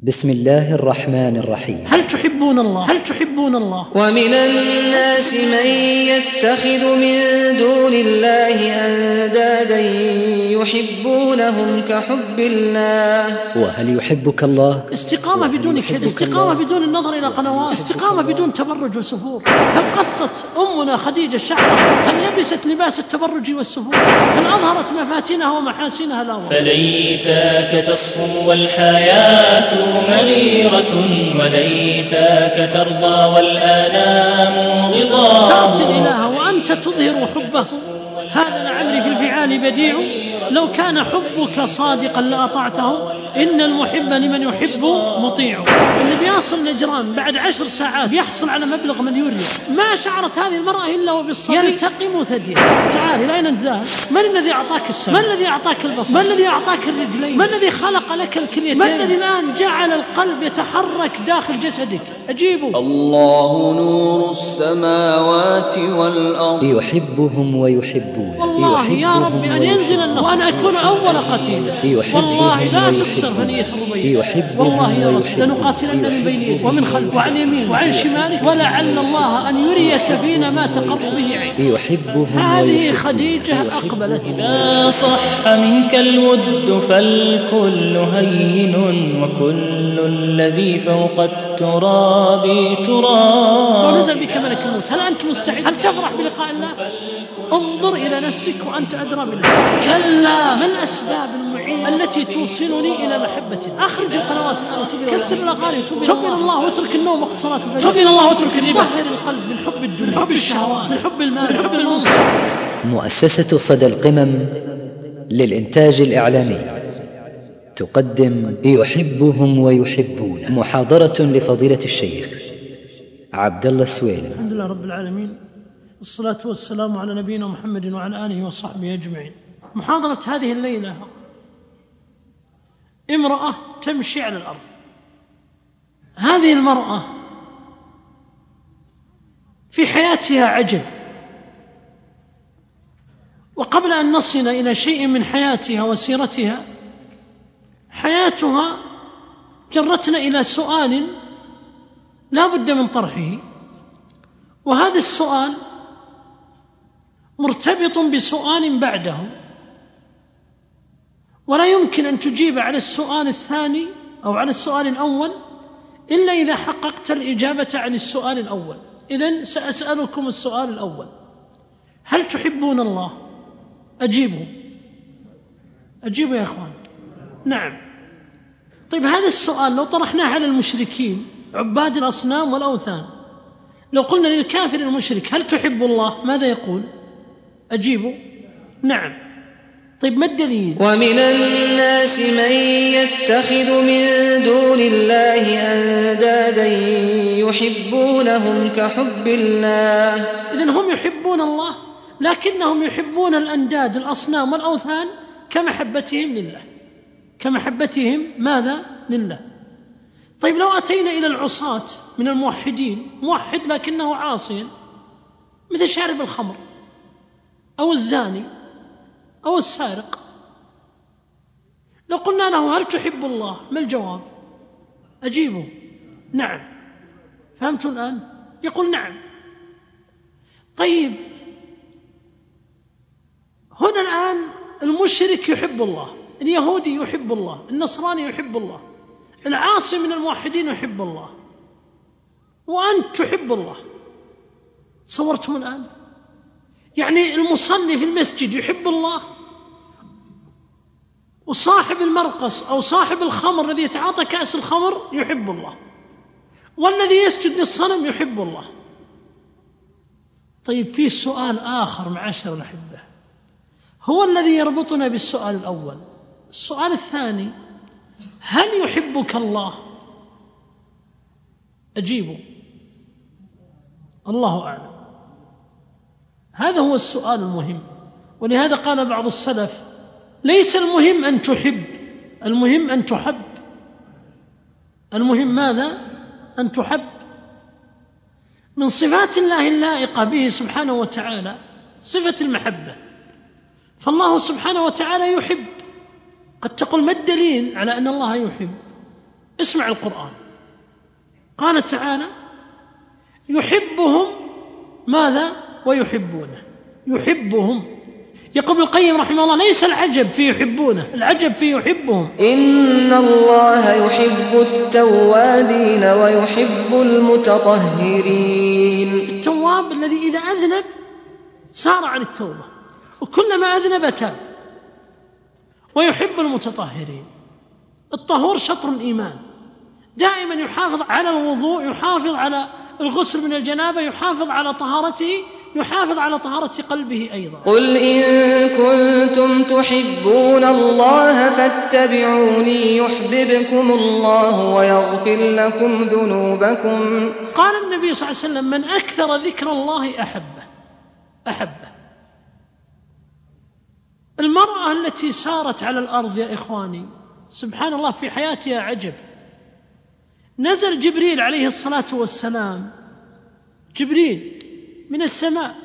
بسم الله الرحمن الرحيم. هل تحبون الله؟ هل تحبون الله؟ ومن الناس من يتخذ من دون الله أندادا يحبونهم كحب الله. وهل يحبك الله؟ استقامة بدون كذب، استقامة بدون النظر إلى قنوات، استقامة بدون تبرج وسفور. هل قصت أمنا خديجة شعرها؟ هل لبست لباس التبرج والسفور؟ هل أظهرت مفاتنها ومحاسنها؟ لا. فليتك تصفو والحياة مريرة وليتك ترضى والآلام غضاء. تعصي الإله وأنت تظهر حبه، هذا لعمري في الفعال بديع. لو كان حبك صادقا لأطعته، إن المحب لمن يحب مطيع. اللي بيصل نجران بعد 10 ساعات يحصل على مبلغ من يوريا، ما شعرت هذه المرأة إلا وبالصبر يلتقم ثديها. تعالي لا ننتهي. من الذي أعطاك السمع؟ من الذي أعطاك البصر؟ من الذي أعطاك الرجلين؟ من الذي خلق لك الكليتين؟ من الذي الآن جعل القلب يتحرك داخل جسدك؟ أجيبوا. الله نور السماوات والأرض. يحبهم ويحبون. والله يا رب أن ينزل النصر وأن أكون أول قتيل. والله لا تكسر ثنية الربيع. والله يا رسول لنقاتلن من بين يديك ومن خلف وعن يمين وعن شمالك، ولعل الله أن يريك فينا ما تقر به عينك. يحبهم. هذه خديجة أقبلت. إذا صح منك الود فالكل هين وكل الذي فوق التراب تراب. ونزل بك ملك الموت، هل أنت مستعد؟ هل تفرح بلقاء الله؟ انظر إلى نفسك وأنت أدرى بنفسك. كلا، ما الأسباب المعينة التي توصلني إلى محبته؟ أخرج القنوات، كسر الأغاني، تب إلى الله واترك النوم وقت صلاة الفجر، تب إلى الله واترك الربا. طهر القلب من حب الدنيا، من حب الشهوات، من حب المال، من حب المنصب. مؤسسة صدى القمم للإنتاج الإعلامي تقدم يحبهم ويحبون، محاضرة لفضيلة الشيخ عبد الله السويلم. الحمد لله رب العالمين، الصلاة والسلام على نبينا محمد وعلى آله وصحبه أجمعين. محاضرة هذه الليلة: امرأة تمشي على الأرض. هذه المرأة في حياتها عجب، وقبل أن نصل إلى شيء من حياتها وسيرتها، حياتها جرتنا إلى سؤال لا بد من طرحه، وهذا السؤال مرتبط بسؤال بعده، ولا يمكن أن تجيب على السؤال الثاني أو على السؤال الأول إلا إذا حققت الإجابة عن السؤال الأول. إذن سأسألكم السؤال الأول: هل تحبون الله؟ أجيبوا يا أخوان. نعم. طيب، هذا السؤال لو طرحناه على المشركين عباد الأصنام والأوثان، لو قلنا للكافر المشرك: هل تحب الله؟ ماذا يقول؟ أجيبوا. نعم. طيب، ما الدليل؟ ومن الناس من يتخذ من دون الله أندادا يحبونهم كحب الله. إذن هم يحبون الله، لكنهم يحبون الأنداد الأصنام والأوثان كمحبتهم لله، كمحبتهم ماذا؟ لله. طيب، لو أتينا إلى العصاة من الموحدين، موحد لكنه عاصي، مثل شارب الخمر أو الزاني أو السارق، لو قلنا له: هل تحب الله؟ ما الجواب؟ أجيبوا. نعم. فهمتوا الآن؟ يقول نعم. طيب، هنا الآن المشرك يحب الله، اليهودي يحب الله، النصراني يحب الله، العاصي من الموحدين يحب الله، وأنت تحب الله. صورتم الآن؟ يعني المصلي في المسجد يحب الله، وصاحب المرقص أو صاحب الخمر الذي يتعاطى كأس الخمر يحب الله، والذي يسجد للصنم يحب الله. طيب، في سؤال آخر معاشر الأحبة هو الذي يربطنا بالسؤال الأول. السؤال الثاني: هل يحبك الله؟ أجيبوا. الله أعلم. هذا هو السؤال المهم، ولهذا قال بعض السلف: ليس المهم أن تحب، المهم أن تحب. المهم ماذا؟ أن تحب. من صفات الله اللائقة به سبحانه وتعالى صفة المحبة، فالله سبحانه وتعالى يحب. قد تقول: ما الدليل على أن الله يحب؟ اسمع القرآن، قال تعالى يحبهم ماذا؟ ويحبونه. يحبهم. يقول ابن القيم رحمه الله ليس العجب في يحبونه، العجب في يحبهم. إن الله يحب التوابين ويحب المتطهرين. التواب الذي إذا أذنب سار عن التوبة وكلما أذنب تاب. ويحب المتطهرين. الطهور شطر الإيمان، دائما يحافظ على الوضوء، يحافظ على الغسل من الجنابة، يحافظ على طهارته، يحافظ على طهارة قلبه أيضا. قل إن كنتم تحبون الله فاتبعوني يحببكم الله ويغفر لكم ذنوبكم. قال النبي صلى الله عليه وسلم من أكثر ذكر الله أحبه. المرأة التي سارت على الأرض يا إخواني سبحان الله في حياتها عجب. نزل جبريل عليه الصلاة والسلام، جبريل من السماء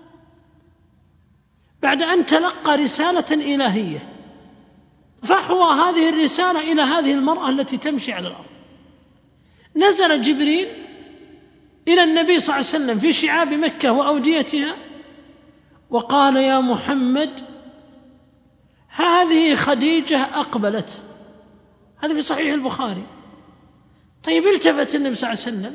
بعد أن تلقى رسالة إلهية، فحوى هذه الرسالة إلى هذه المرأة التي تمشي على الأرض. نزل جبريل إلى النبي صلى الله عليه وسلم في شعاب مكة وأوديتها وقال يا محمد هذه خديجة أقبلت. هذا في صحيح البخاري. طيب التفت النبي صلى الله عليه وسلم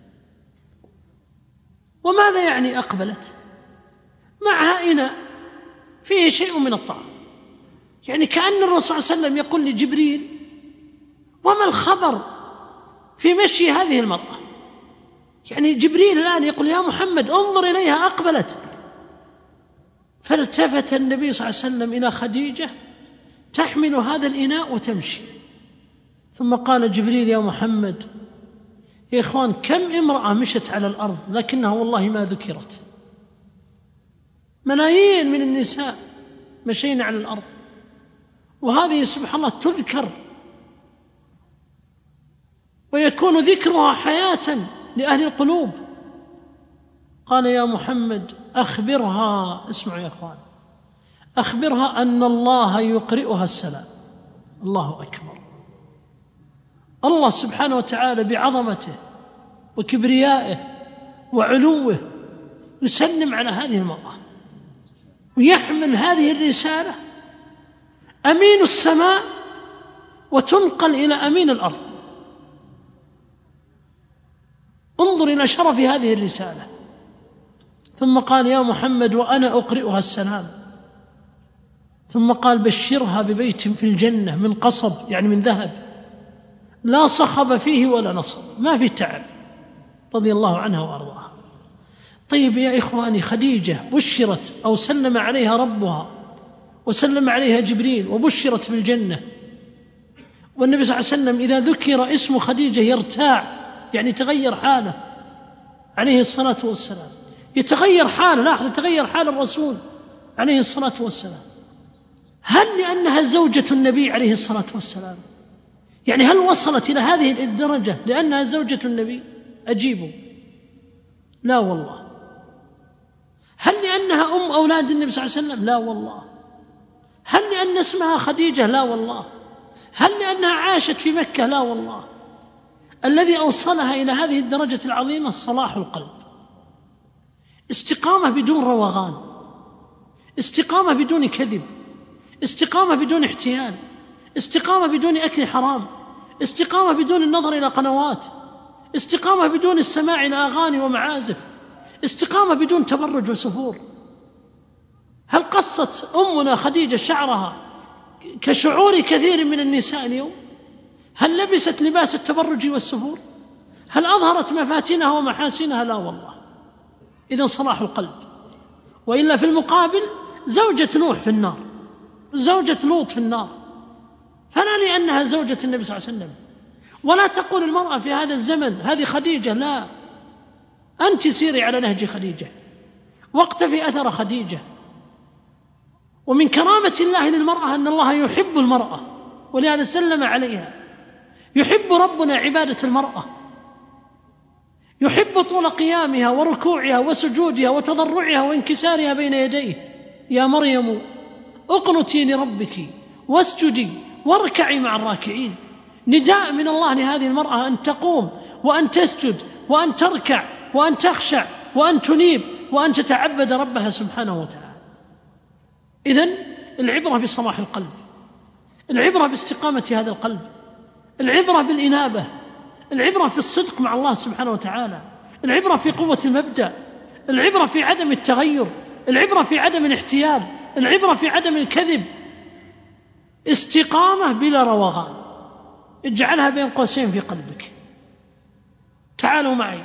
وماذا يعني أقبلت؟ معها إناء فيه شيء من الطعام، يعني كأن الرسول صلى الله عليه وسلم يقول لجبريل وما الخبر في مشي هذه المرأة؟ يعني جبريل الآن يقول يا محمد انظر إليها أقبلت. فالتفت النبي صلى الله عليه وسلم إلى خديجة تحمل هذا الإناء وتمشي، ثم قال جبريل يا محمد يا إخوان كم امرأة مشت على الأرض لكنها والله ما ذكرت. ملايين من النساء مشينا على الأرض وهذه سبحان الله تذكر ويكون ذكرها حياة لأهل القلوب. قال يا محمد أخبرها، اسمعوا يا إخوان، أخبرها أن الله يقرئها السلام. الله أكبر. الله سبحانه وتعالى بعظمته وكبريائه وعلوه يسلم على هذه المرأة ويحمل هذه الرسالة أمين السماء وتنقل إلى أمين الأرض. انظر إلى شرف هذه الرسالة. ثم قال يا محمد وأنا أقرئها السلام. ثم قال بشرها ببيت في الجنة من قصب، يعني من ذهب، لا صخب فيه ولا نصب، ما في تعب، رضي الله عنها وأرضاها. طيب يا إخواني خديجة بشرت أو سلم عليها ربها وسلم عليها جبريل وبشرت بالجنة، والنبي صلى الله عليه وسلم إذا ذكر اسم خديجة يرتاع، يعني تغير حاله عليه الصلاة والسلام، يتغير حاله. لاحظ يتغير حال الرسول عليه الصلاة والسلام. هل لأنها زوجة النبي عليه الصلاة والسلام؟ يعني هل وصلت إلى هذه الدرجة لأنها زوجة النبي؟ أجيبوا لا والله. هل لأنها أم أولاد النبي صلى الله عليه وسلم؟ لا والله. هل لأن اسمها خديجة؟ لا والله. هل لأنها عاشت في مكة؟ لا والله. الذي أوصلها إلى هذه الدرجة العظيمة صلاح القلب، استقامة بدون روغان، استقامة بدون كذب، استقامة بدون احتيال، استقامة بدون أكل حرام، استقامة بدون النظر إلى قنوات، استقامة بدون السماع إلى أغاني ومعازف، استقامة بدون تبرج وسفور. هل قصت أمنا خديجة شعرها كشعور كثير من النساء اليوم؟ هل لبست لباس التبرج والسفور؟ هل أظهرت مفاتنها ومحاسنها؟ لا والله. إذن صلاح القلب. وإلا في المقابل زوجة نوح في النار، زوجة لوط في النار، فلا لأنها زوجة النبي صلى الله عليه وسلم. ولا تقول المرأة في هذا الزمن هذه خديجة، لا، أنت سيري على نهج خديجة واقتفي أثر خديجة. ومن كرامة الله للمرأة أن الله يحب المرأة ولهذا سلم عليها. يحب ربنا عبادة المرأة، يحب طول قيامها وركوعها وسجودها وتضرعها وانكسارها بين يديه. يا مريم اقنتي لربك واسجدي واركعي مع الراكعين. نداء من الله لهذه المرأة أن تقوم وأن تسجد وأن تركع وأن تخشع وأن تنيب وأن تتعبد ربها سبحانه وتعالى. إذن العبرة بصلاح القلب، العبرة باستقامة هذا القلب، العبرة بالإنابة، العبرة في الصدق مع الله سبحانه وتعالى، العبرة في قوة المبدأ، العبرة في عدم التغير، العبرة في عدم الاحتيال، العبرة في عدم الكذب. استقامة بلا روغان، اجعلها بين قوسين في قلبك. تعالوا معي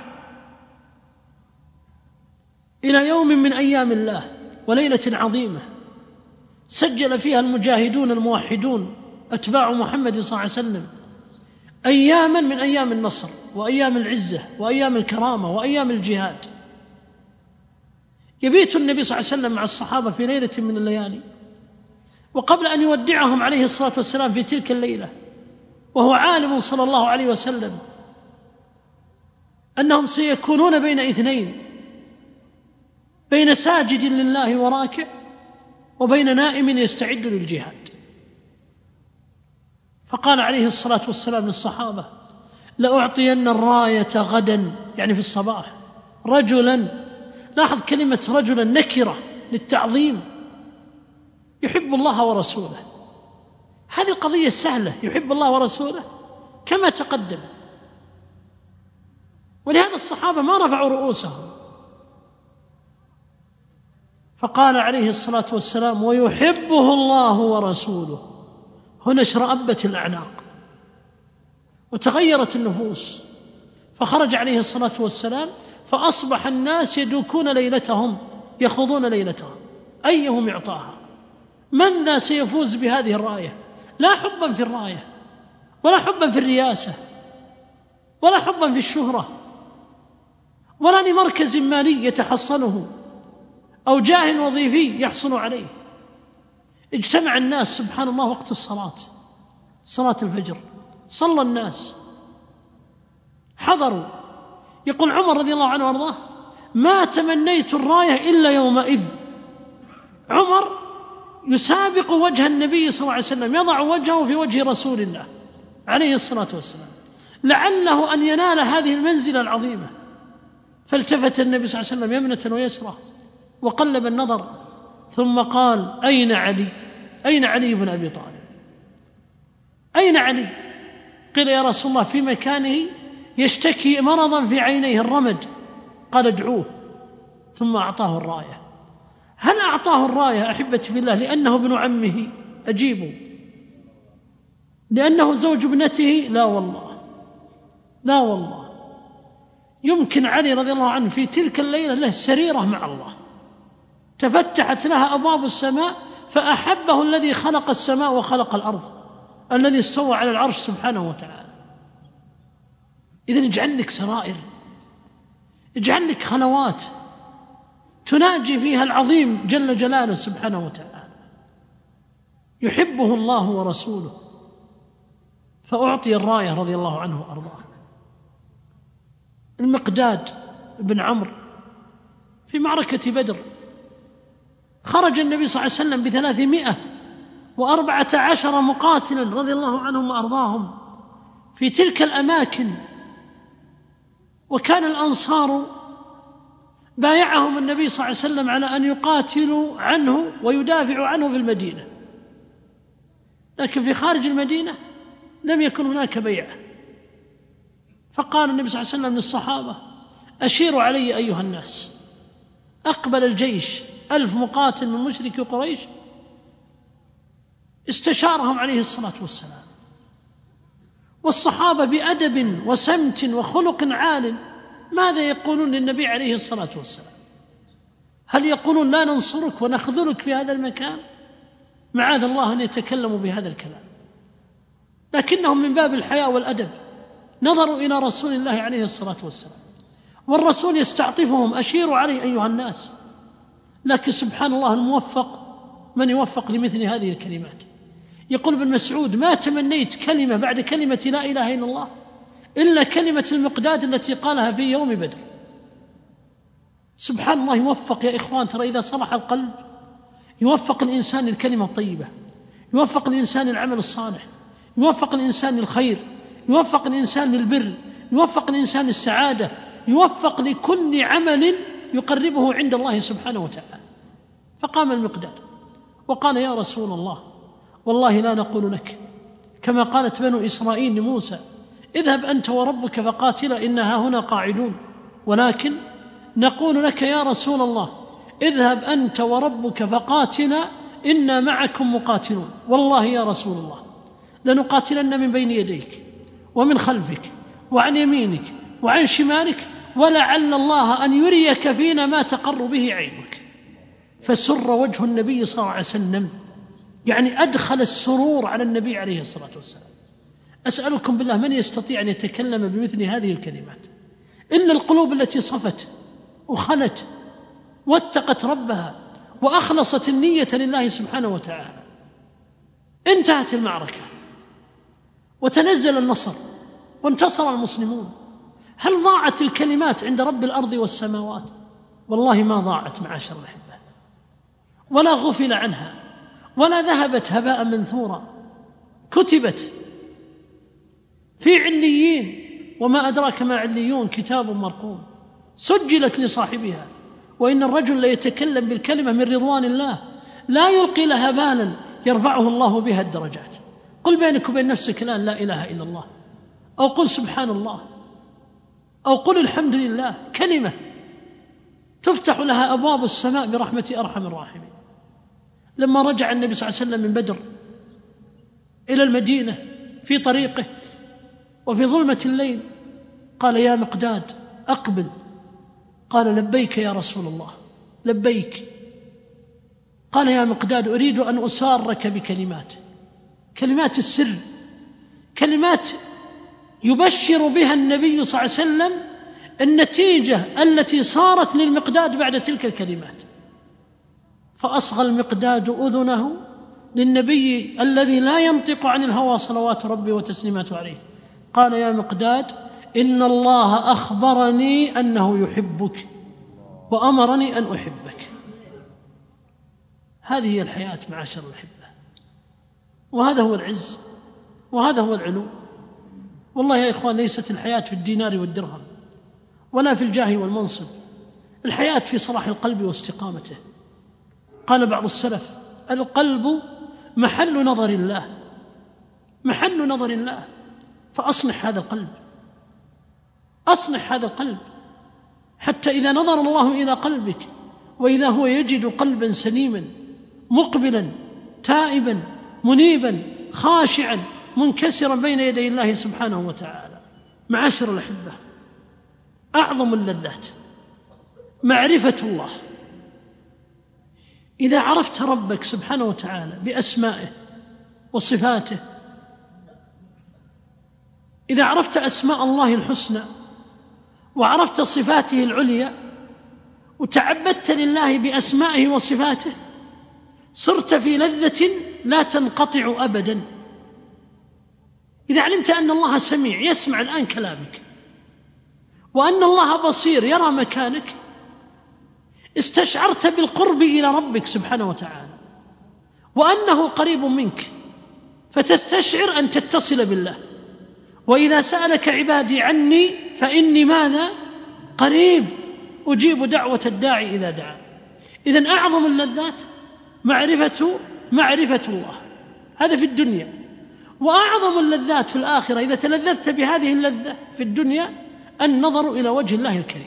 إلى يوم من أيام الله وليلة عظيمة سجل فيها المجاهدون الموحدون أتباع محمد صلى الله عليه وسلم أياما من أيام النصر وأيام العزة وأيام الكرامة وأيام الجهاد. يبيت النبي صلى الله عليه وسلم مع الصحابة في ليلة من الليالي، وقبل أن يودعهم عليه الصلاة والسلام في تلك الليلة وهو عالم صلى الله عليه وسلم أنهم سيكونون بين اثنين، بين ساجد لله وراكع وبين نائم يستعد للجهاد، فقال عليه الصلاة والسلام للصحابة: لأعطين الراية غدا، يعني في الصباح، رجلا، لاحظ كلمة رجلا نكرة للتعظيم، يحب الله ورسوله. هذه القضية سهلة، يحب الله ورسوله كما تقدم، ولهذا الصحابة ما رفعوا رؤوسهم، فقال عليه الصلاة والسلام: ويحبه الله ورسوله. هنا اشرأبت الأعناق وتغيرت النفوس، فخرج عليه الصلاة والسلام فأصبح الناس يدوكون ليلتهم، يخوضون ليلتهم أيهم يعطاها، من ذا سيفوز بهذه الراية، لا حبا في الراية ولا حبا في الرياسة ولا حبا في الشهرة ولا لمركز مالي يتحصله أو جاه وظيفي يحصل عليه. اجتمع الناس سبحان الله وقت الصلاة، صلاة الفجر، صلى الناس، حضروا. يقول عمر رضي الله عنه وارضاه: ما تمنيت الراية إلا يومئذ. عمر يسابق وجه النبي صلى الله عليه وسلم، يضع وجهه في وجه رسول الله عليه الصلاة والسلام لعله أن ينال هذه المنزلة العظيمة. فالتفت النبي صلى الله عليه وسلم يمنة ويسرى وقلب النظر، ثم قال: أين علي؟ أين علي بن أبي طالب؟ أين علي؟ قيل: يا رسول الله في مكانه يشتكي مرضا في عينيه الرمد. قال: ادعوه. ثم أعطاه الراية. هل أعطاه الراية أحبتي في الله لأنه ابن عمه؟ أجيبوا. لأنه زوج ابنته؟ لا والله، لا والله. يمكن علي رضي الله عنه في تلك الليلة له سريرة مع الله، تفتحت لها أبواب السماء فأحبه الذي خلق السماء وخلق الأرض، الذي استوى على العرش سبحانه وتعالى. إذن اجعل لك سرائر، اجعل لك خلوات تناجي فيها العظيم جل جلاله سبحانه وتعالى. يحبه الله ورسوله، فأعطي الراية رضي الله عنه وأرضاه. المقداد بن عمرو في معركة بدر خرج النبي صلى الله عليه وسلم ب314 مقاتلا رضي الله عنهم وأرضاهم في تلك الأماكن، وكان الأنصار بايعهم النبي صلى الله عليه وسلم على أن يقاتلوا عنه ويدافعوا عنه في المدينة، لكن في خارج المدينة لم يكن هناك بيعة. فقال النبي صلى الله عليه وسلم للصحابة: أشيروا علي أيها الناس. أقبل الجيش 1000 مقاتل من مشركي قريش، استشارهم عليه الصلاة والسلام، والصحابة بأدب وسمت وخلق عال ماذا يقولون للنبي عليه الصلاة والسلام؟ هل يقولون لا ننصرك ونخذلك في هذا المكان؟ معاذ الله أن يتكلموا بهذا الكلام، لكنهم من باب الحياء والأدب نظروا إلى رسول الله عليه الصلاة والسلام، والرسول يستعطفهم: أشيروا علي أيها الناس. لكن سبحان الله الموفق من يوفق لمثل هذه الكلمات. يقول ابن مسعود: ما تمنيت كلمة بعد كلمة لا إله إلا الله إلا كلمة المقداد التي قالها في يوم بدر. سبحان الله يوفق يا إخوان. ترى إذا صلح القلب يوفق الإنسان للكلمة الطيبة، يوفق الإنسان للعمل الصالح، يوفق الإنسان للخير، يوفق الإنسان للبر، يوفق الإنسان للسعادة، يوفق لكل عمل يقربه عند الله سبحانه وتعالى. فقام المقداد وقال: يا رسول الله، والله لا نقول لك كما قالت بنو إسرائيل لموسى: اذهب أنت وربك فقاتلا إنها هنا قاعدون، ولكن نقول لك يا رسول الله: اذهب أنت وربك فقاتلا إنا معكم مقاتلون. والله يا رسول الله لنقاتلن من بين يديك ومن خلفك وعن يمينك وعن شمالك، ولعل الله أن يريك فينا ما تقر به عينك. فسر وجه النبي صلى الله عليه وسلم، يعني أدخل السرور على النبي عليه الصلاة والسلام. أسألكم بالله من يستطيع أن يتكلم بمثل هذه الكلمات؟ إن القلوب التي صفت وخلت واتقت ربها وأخلصت النية لله سبحانه وتعالى، انتهت المعركة وتنزل النصر وانتصر المسلمون. هل ضاعت الكلمات عند رب الأرض والسماوات؟ والله ما ضاعت معاشر الأحبة، ولا غفل عنها، ولا ذهبت هباء منثورا. كتبت في عليين، وما أدراك ما عليون، كتاب مرقوم، سجلت لصاحبها. وإن الرجل ليتكلم بالكلمة من رضوان الله لا يلقي لها بالا يرفعه الله بها الدرجات. قل بينك وبين نفسك الآن: لا إله إلا الله، أو قل سبحان الله، أو قل الحمد لله. كلمة تفتح لها أبواب السماء برحمة أرحم الراحمين. لما رجع النبي صلى الله عليه وسلم من بدر إلى المدينة في طريقه وفي ظلمة الليل قال: يا مقداد أقبل. قال: لبيك يا رسول الله، لبيك. قال: يا مقداد أريد أن أسارك بكلمات، كلمات السر، كلمات يبشر بها النبي صلى الله عليه وسلم النتيجة التي صارت للمقداد بعد تلك الكلمات. فأصغى المقداد أذنه للنبي الذي لا ينطق عن الهوى صلوات ربي وتسليماته عليه. قال: يا مقداد إن الله أخبرني أنه يحبك وأمرني أن أحبك. هذه هي الحياة معاشر الأحبة، وهذا هو العز، وهذا هو العلو. والله يا إخوان ليست الحياة في الدينار والدرهم ولا في الجاه والمنصب، الحياة في صلاح القلب واستقامته. قال بعض السلف: القلب محل نظر الله، محل نظر الله. فأصلح هذا القلب، أصلح هذا القلب، حتى إذا نظر الله إلى قلبك وإذا هو يجد قلبا سليما مقبلا تائبا منيبا خاشعا منكسرا بين يدي الله سبحانه وتعالى. معاشر الأحبة، أعظم اللذات معرفة الله. إذا عرفت ربك سبحانه وتعالى بأسمائه وصفاته، إذا عرفت أسماء الله الحسنى وعرفت صفاته العليا وتعبدت لله بأسمائه وصفاته، صرت في لذة لا تنقطع أبدا. إذا علمت أن الله سميع يسمع الآن كلامك، وأن الله بصير يرى مكانك، استشعرت بالقرب إلى ربك سبحانه وتعالى وأنه قريب منك، فتستشعر أن تتصل بالله. وإذا سألك عبادي عني فإني ماذا؟ قريب أجيب دعوة الداعي إذا دعا. إذن أعظم اللذات معرفة الله، هذا في الدنيا. وأعظم اللذات في الآخرة إذا تلذذت بهذه اللذة في الدنيا النظر إلى وجه الله الكريم،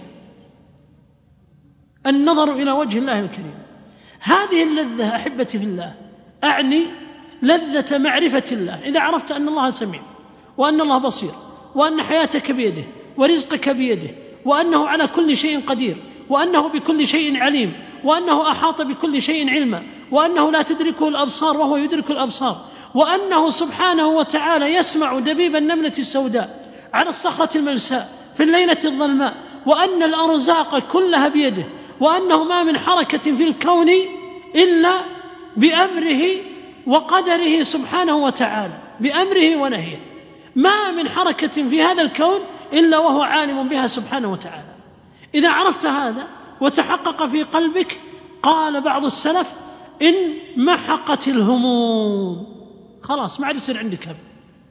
النظر إلى وجه الله الكريم. هذه اللذة أحبتي في الله أعني لذة معرفة الله. إذا عرفت أن الله سميع وأن الله بصير وأن حياتك بيده ورزقك بيده وأنه على كل شيء قدير وأنه بكل شيء عليم وأنه أحاط بكل شيء علما وأنه لا تدركه الأبصار وهو يدرك الأبصار وأنه سبحانه وتعالى يسمع دبيب النملة السوداء على الصخرة الملساء في الليلة الظلماء وأن الأرزاق كلها بيده وأنه ما من حركة في الكون إلا بأمره وقدره سبحانه وتعالى، بأمره ونهيه. ما من حركة في هذا الكون إلا وهو عالم بها سبحانه وتعالى. إذا عرفت هذا وتحقق في قلبك، قال بعض السلف: إن محقت الهموم، خلاص ما عاد يصير عندك هم،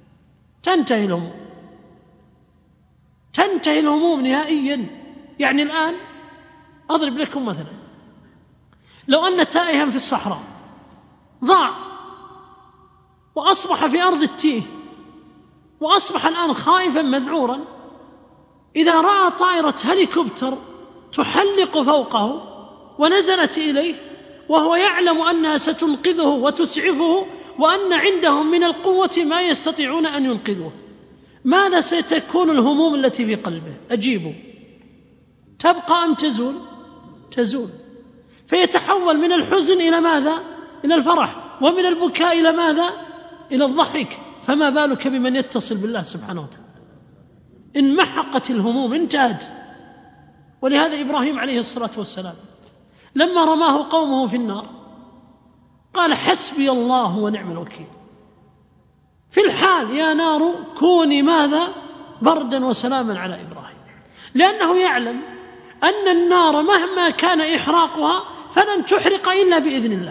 تنتهي الهموم نهائيا. يعني الآن أضرب لكم مثلا، لو أن تائها في الصحراء ضاع وأصبح في أرض التيه وأصبح الآن خائفا مذعورا، إذا رأى طائرة هليكوبتر تحلق فوقه ونزلت إليه وهو يعلم أنها ستنقذه وتسعفه وأن عندهم من القوة ما يستطيعون أن ينقذوه، ماذا ستكون الهموم التي في قلبه؟ أجيبوا، تبقى أم تزول؟ تزول، فيتحول من الحزن إلى ماذا؟ إلى الفرح، ومن البكاء إلى ماذا؟ إلى الضحك. فما بالك بمن يتصل بالله سبحانه وتعالى؟ إن محقت الهموم انتهت. ولهذا إبراهيم عليه الصلاة والسلام لما رماه قومه في النار قال حسبي الله ونعم الوكيل. في الحال يا نار كوني ماذا؟ بردا وسلاما على إبراهيم، لأنه يعلم أن النار مهما كان إحراقها فلن تحرق إلا بإذن الله،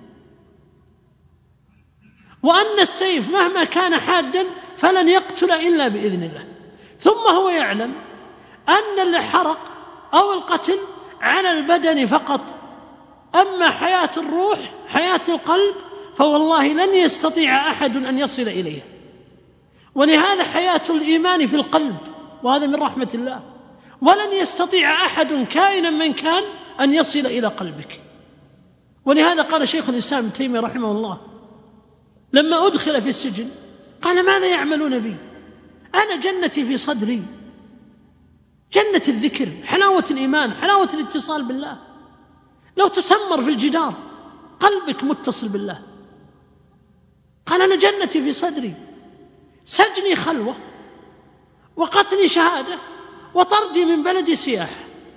وأن السيف مهما كان حادا فلن يقتل إلا بإذن الله. ثم هو يعلم أن الحرق أو القتل على البدن فقط، أما حياة الروح حياة القلب فوالله لن يستطيع أحد أن يصل إليها. ولهذا حياة الإيمان في القلب، وهذا من رحمة الله، ولن يستطيع أحد كائنا من كان أن يصل إلى قلبك. ولهذا قال شيخ الإسلام ابن تيمية رحمه الله لما أدخل في السجن قال ماذا يعملون بي؟ أنا جنتي في صدري، جنة الذكر، حلاوة الإيمان، حلاوة الاتصال بالله. لو تسمر في الجدار قلبك متصل بالله. قال أنا جنتي في صدري، سجني خلوة، وقتلي شهادة، وطردي من بلدي سياحة.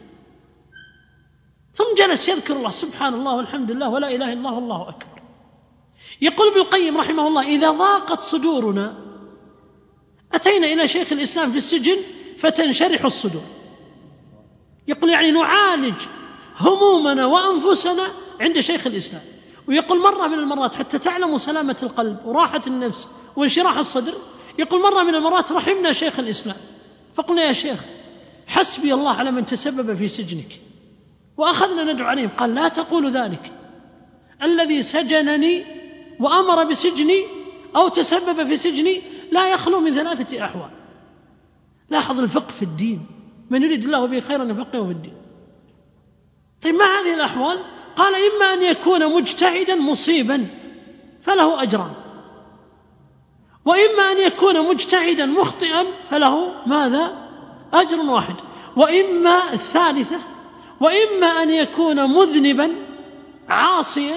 ثم جلس يذكر الله، سبحان الله والحمد لله ولا إله إلا الله والله أكبر. يقول ابن القيم رحمه الله إذا ضاقت صدورنا أتينا إلى شيخ الإسلام في السجن فتنشرح الصدور. يقول يعني نعالج همومنا وأنفسنا عند شيخ الإسلام. ويقول مرة من المرات حتى تعلموا سلامة القلب وراحة النفس وانشراح الصدر، يقول مرة من المرات رحمنا شيخ الإسلام فقلنا يا شيخ حسبي الله على من تسبب في سجنك، وأخذنا ندعو عليهم. قال لا تقول ذلك، الذي سجنني وأمر بسجني أو تسبب في سجني لا يخلو من 3 أحوال. لاحظ الفقه في الدين، من يريد الله به خيرا يفقهه في الدين. طيب ما هذه الأحوال؟ قال إما أن يكون مجتهدا مصيبا فله أجران، وإما أن يكون مجتهدا مخطئا فله ماذا؟ أجر واحد، وإما الثالثة وإما أن يكون مذنبا عاصيا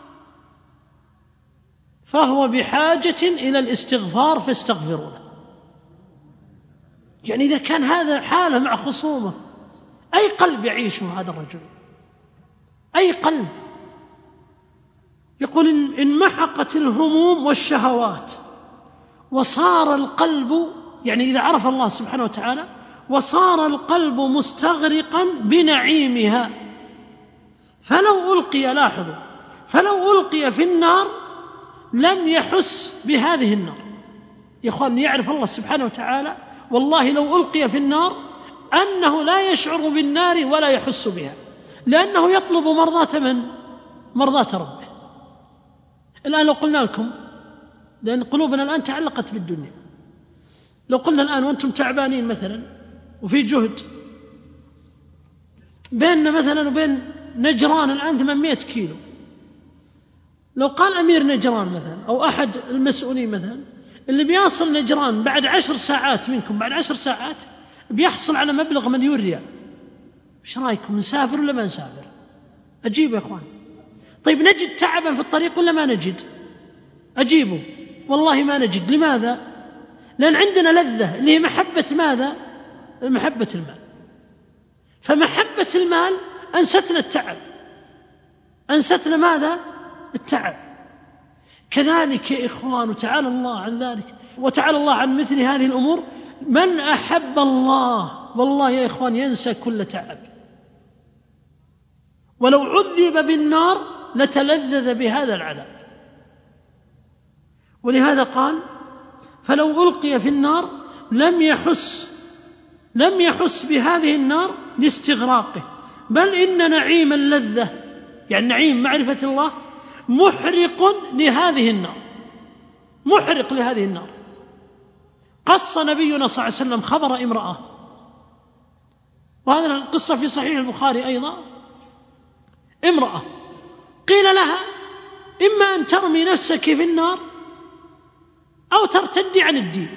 فهو بحاجة إلى الاستغفار فاستغفروا له. يعني إذا كان هذا حاله مع خصومه أي قلب يعيشه هذا الرجل؟ أي قلب؟ يقول إن محقت الهموم والشهوات وصار القلب، يعني إذا عرف الله سبحانه وتعالى وصار القلب مستغرقا بنعيمها، فلو ألقي، لاحظوا، فلو ألقي في النار لم يحس بهذه النار. يا أخوان يعرف الله سبحانه وتعالى والله لو ألقي في النار أنه لا يشعر بالنار ولا يحس بها، لأنه يطلب مرضاة من؟ مرضاة ربه. الآن لو قلنا لكم، لأن قلوبنا الآن تعلقت بالدنيا، لو قلنا الآن وأنتم تعبانين مثلا وفي جهد بيننا مثلا وبين نجران الآن 800 كيلو، لو قال أمير نجران مثلا أو أحد المسؤولين مثلا اللي بيصل نجران بعد 10 ساعات منكم، بعد 10 ساعات بيحصل على مبلغ مليون ريال، ايش رايكم؟ نسافر ولا ما نسافر؟ أجيب يا أخوان. طيب نجد تعبا في الطريق ولا ما نجد؟ أجيبه والله ما نجد. لماذا؟ لأن عندنا لذة اللي هي محبة ماذا؟ محبة المال. فمحبة المال أنستنا التعب، أنستنا ماذا؟ التعب. كذلك يا إخوان، وتعالى الله عن ذلك وتعالى الله عن مثل هذه الأمور، من أحب الله والله يا إخوان ينسى كل تعب، ولو عذب بالنار لتلذذ بهذا العذاب. ولهذا قال فلو ألقي في النار لم يحس بهذه النار لاستغراقه، بل إن نعيم اللذة، يعني نعيم معرفة الله، محرق لهذه النار، محرق لهذه النار. قص نبينا صلى الله عليه وسلم خبر امرأة، وهذا القصة في صحيح البخاري أيضا. امرأة قيل لها إما أن ترمي نفسك في النار أو ترتدي عن الدين،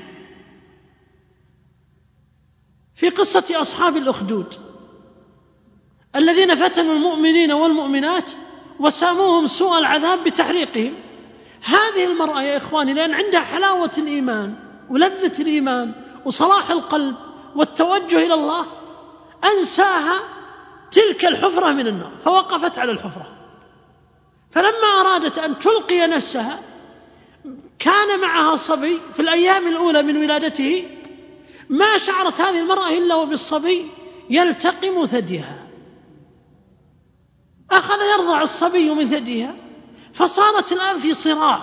في قصة أصحاب الأخدود الذين فتنوا المؤمنين والمؤمنات وساموهم سوء العذاب بتحريقهم. هذه المرأة يا إخواني لأن عندها حلاوة الإيمان ولذة الإيمان وصلاح القلب والتوجه إلى الله، أنساها تلك الحفرة من النار فوقفت على الحفرة. فلما أرادت أن تلقي نفسها كان معها صبي في الأيام الأولى من ولادته، ما شعرت هذه المرأة إلا وبالصبي يلتقم ثديها، أخذ يرضع الصبي من ثديها، فصارت الآن في صراع،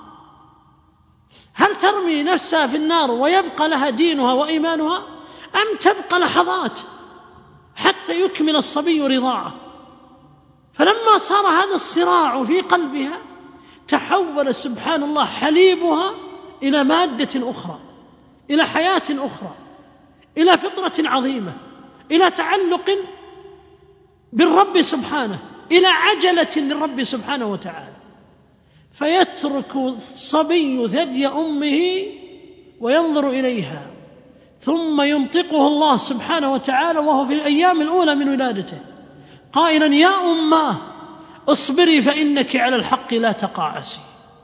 هل ترمي نفسها في النار ويبقى لها دينها وإيمانها، أم تبقى لحظات حتى يكمل الصبي رضاعه؟ فلما صار هذا الصراع في قلبها تحول سبحان الله حليبها إلى مادة أخرى، إلى حياة أخرى، إلى فطرة عظيمة، إلى تعلق بالرب سبحانه، إلى عجلة للرب سبحانه وتعالى. فيترك الصبي ثدي أمه وينظر إليها، ثم ينطقه الله سبحانه وتعالى وهو في الأيام الأولى من ولادته قائلا: يا أماه اصبري فإنك على الحق لا تقاعسي،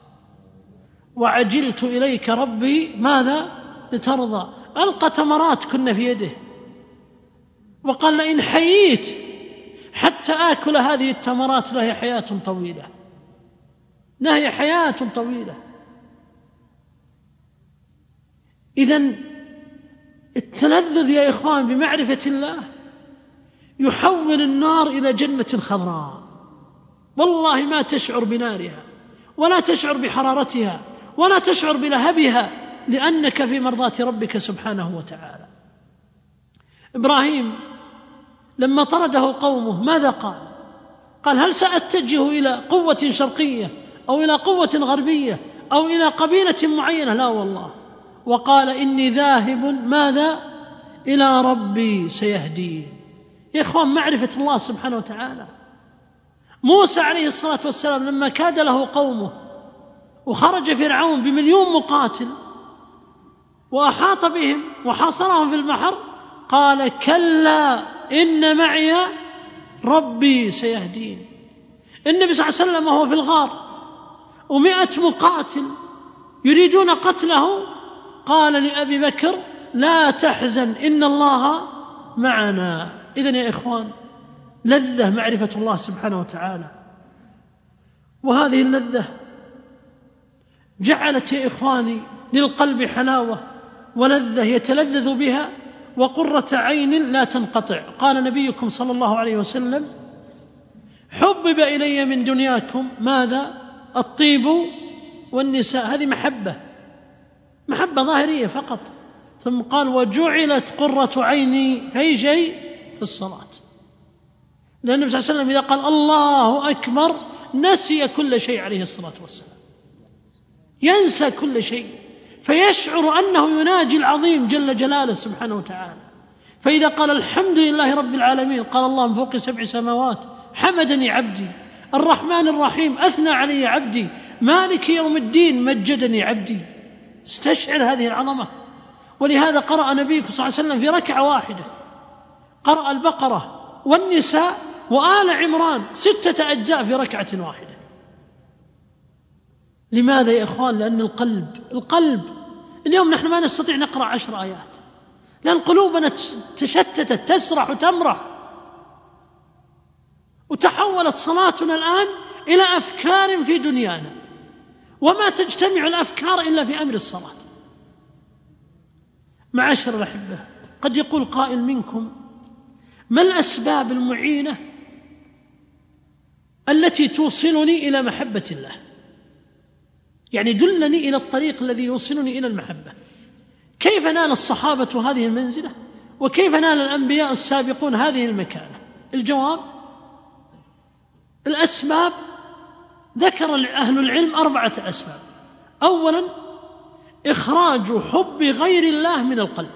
وعجلت إليك ربي ماذا لترضى. ألقى تمرات كن في يده وقال: لئن حييت حتى آكل هذه التمرات لهي حياة طويلة، لهي حياة طويلة. إذن التلذذ يا إخوان بمعرفة الله يحول النار إلى جنة خضراء، والله ما تشعر بنارها ولا تشعر بحرارتها ولا تشعر بلهبها، لأنك في مرضاة ربك سبحانه وتعالى. إبراهيم لما طرده قومه ماذا قال؟ قال: هل سأتجه إلى قوة شرقية أو إلى قوة غربية أو إلى قبيلة معينة؟ لا والله. وقال: إني ذاهب ماذا إلى ربي سيهدين. يا إخوان معرفة الله سبحانه وتعالى. موسى عليه الصلاة والسلام لما كاد له قومه وخرج فرعون ب1,000,000 مقاتل وأحاط بهم وحاصرهم في البحر، قال: كلا إن معي ربي سيهدين. النبي صلى الله عليه وسلم وهو في الغار 100 مقاتل يريدون قتله، قال لأبي بكر: لا تحزن إن الله معنا. إذن يا إخوان لذة معرفة الله سبحانه وتعالى، وهذه اللذة جعلت يا إخواني للقلب حلاوة ولذة يتلذذ بها وقرة عين لا تنقطع. قال نبيكم صلى الله عليه وسلم: حبب إلي من دنياكم ماذا؟ الطيب والنساء. هذه محبة ظاهرية فقط. ثم قال: وجعلت قرة عيني في شيء في الصلاة. لأن النبي صلى الله عليه وسلم إذا قال الله أكبر نسي كل شيء عليه الصلاة والسلام، ينسى كل شيء، فيشعر أنه يناجي العظيم جل جلاله سبحانه وتعالى. فإذا قال الحمد لله رب العالمين قال الله من فوق 7 سماوات حمدني عبدي، الرحمن الرحيم أثنى علي عبدي، مالك يوم الدين مجدني عبدي. استشعر هذه العظمة. ولهذا قرأ نبيكم صلى الله عليه وسلم في ركعة واحدة، قرأ البقرة والنساء وآل عمران 6 أجزاء في ركعة واحدة. لماذا يا إخوان؟ لأن القلب اليوم نحن ما نستطيع نقرأ 10 آيات، لأن قلوبنا تشتتت تسرح وتمرح، وتحولت صلاتنا الآن إلى أفكار في دنيانا، وما تجتمع الأفكار إلا في أمر الصلاة. معاشر الأحبة، قد يقول قائل منكم: ما الأسباب المعينة التي توصلني إلى محبة الله؟ يعني دلني إلى الطريق الذي يوصلني إلى المحبة. كيف نال الصحابة هذه المنزلة؟ وكيف نال الأنبياء السابقون هذه المكانة؟ الجواب: الأسباب ذكر أهل العلم 4 أسباب. أولا: إخراج حب غير الله من القلب.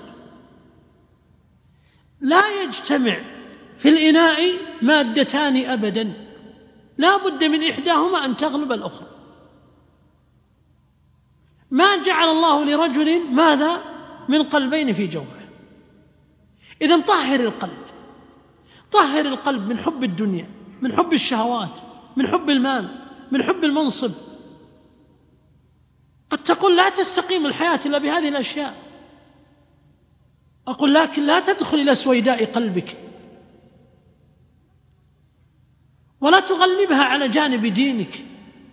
لا يجتمع في الإناء مادتان أبدا، لا بد من إحداهما أن تغلب الأخرى. ما جعل الله لرجل ماذا؟ من قلبين في جوفه. إذن طهر القلب، طهر القلب من حب الدنيا، من حب الشهوات، من حب المال، من حب المنصب. قد تقول لا تستقيم الحياة إلا بهذه الأشياء. أقول لكن لا تدخل إلى سويداء قلبك ولا تغلبها على جانب دينك.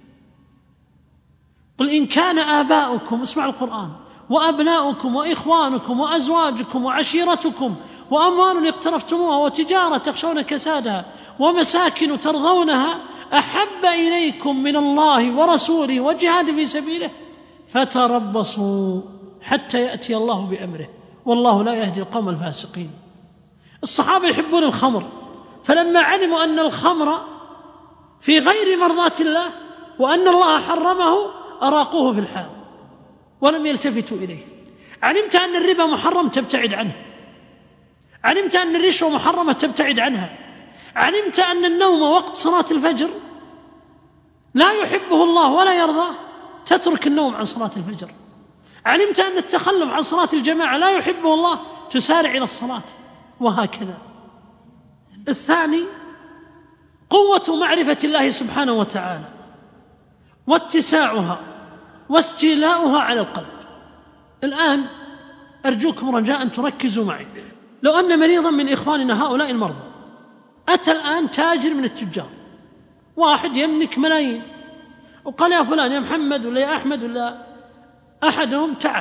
قل إن كان آباؤكم، اسمع القرآن، وأبناؤكم وإخوانكم وأزواجكم وعشيرتكم وأموال اقترفتموها وتجارة تخشون كسادها ومساكن ترضونها أحب إليكم من الله ورسوله وجهاد في سبيله فتربصوا حتى يأتي الله بأمره والله لا يهدي القوم الفاسقين. الصحابة يحبون الخمر، فلما علموا أن الخمر في غير مرضاة الله وأن الله حرمه أراقوه في الحال ولم يلتفتوا إليه. علمت أن الربا محرم تبتعد عنه، علمت أن الرشوة محرمة تبتعد عنها، علمت أن النوم وقت صلاة الفجر لا يحبه الله ولا يرضاه تترك النوم عن صلاة الفجر، علمت أن التخلف عن صلاة الجماعة لا يحبه الله تسارع إلى الصلاة، وهكذا. الثاني: قوة معرفة الله سبحانه وتعالى واتساعها واستيلاؤها على القلب. الآن أرجوكم رجاء تركزوا معي. لو أن مريضا من إخواننا هؤلاء المرضى أتى الآن تاجر من التجار، واحد يملك ملايين، وقال يا فلان يا محمد ولا يا أحمد ولا أحدهم تعال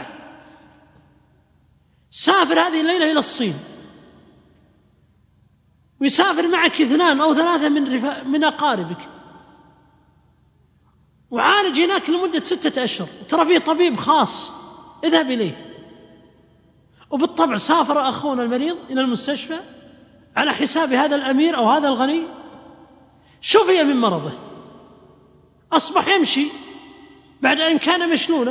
سافر هذه الليلة إلى الصين، ويسافر معك 2 أو 3 من أقاربك، وعالج هناك لمدة 6 أشهر، ترى فيه طبيب خاص اذهب إليه. وبالطبع سافر أخونا المريض إلى المستشفى على حساب هذا الأمير أو هذا الغني، شفي من مرضه، أصبح يمشي بعد أن كان مشلولا.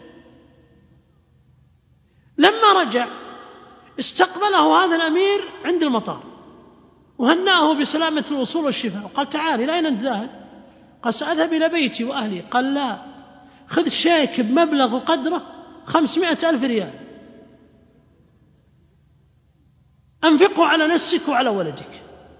لما رجع استقبله هذا الأمير عند المطار وهنأه بسلامة الوصول والشفاء، وقال تعال إلى أين أنت ذاهب؟ قال سأذهب إلى بيتي وأهلي. قال لا، خذ شيك بمبلغ قدره 500,000 ريال أنفقه على نفسك وعلى ولدك،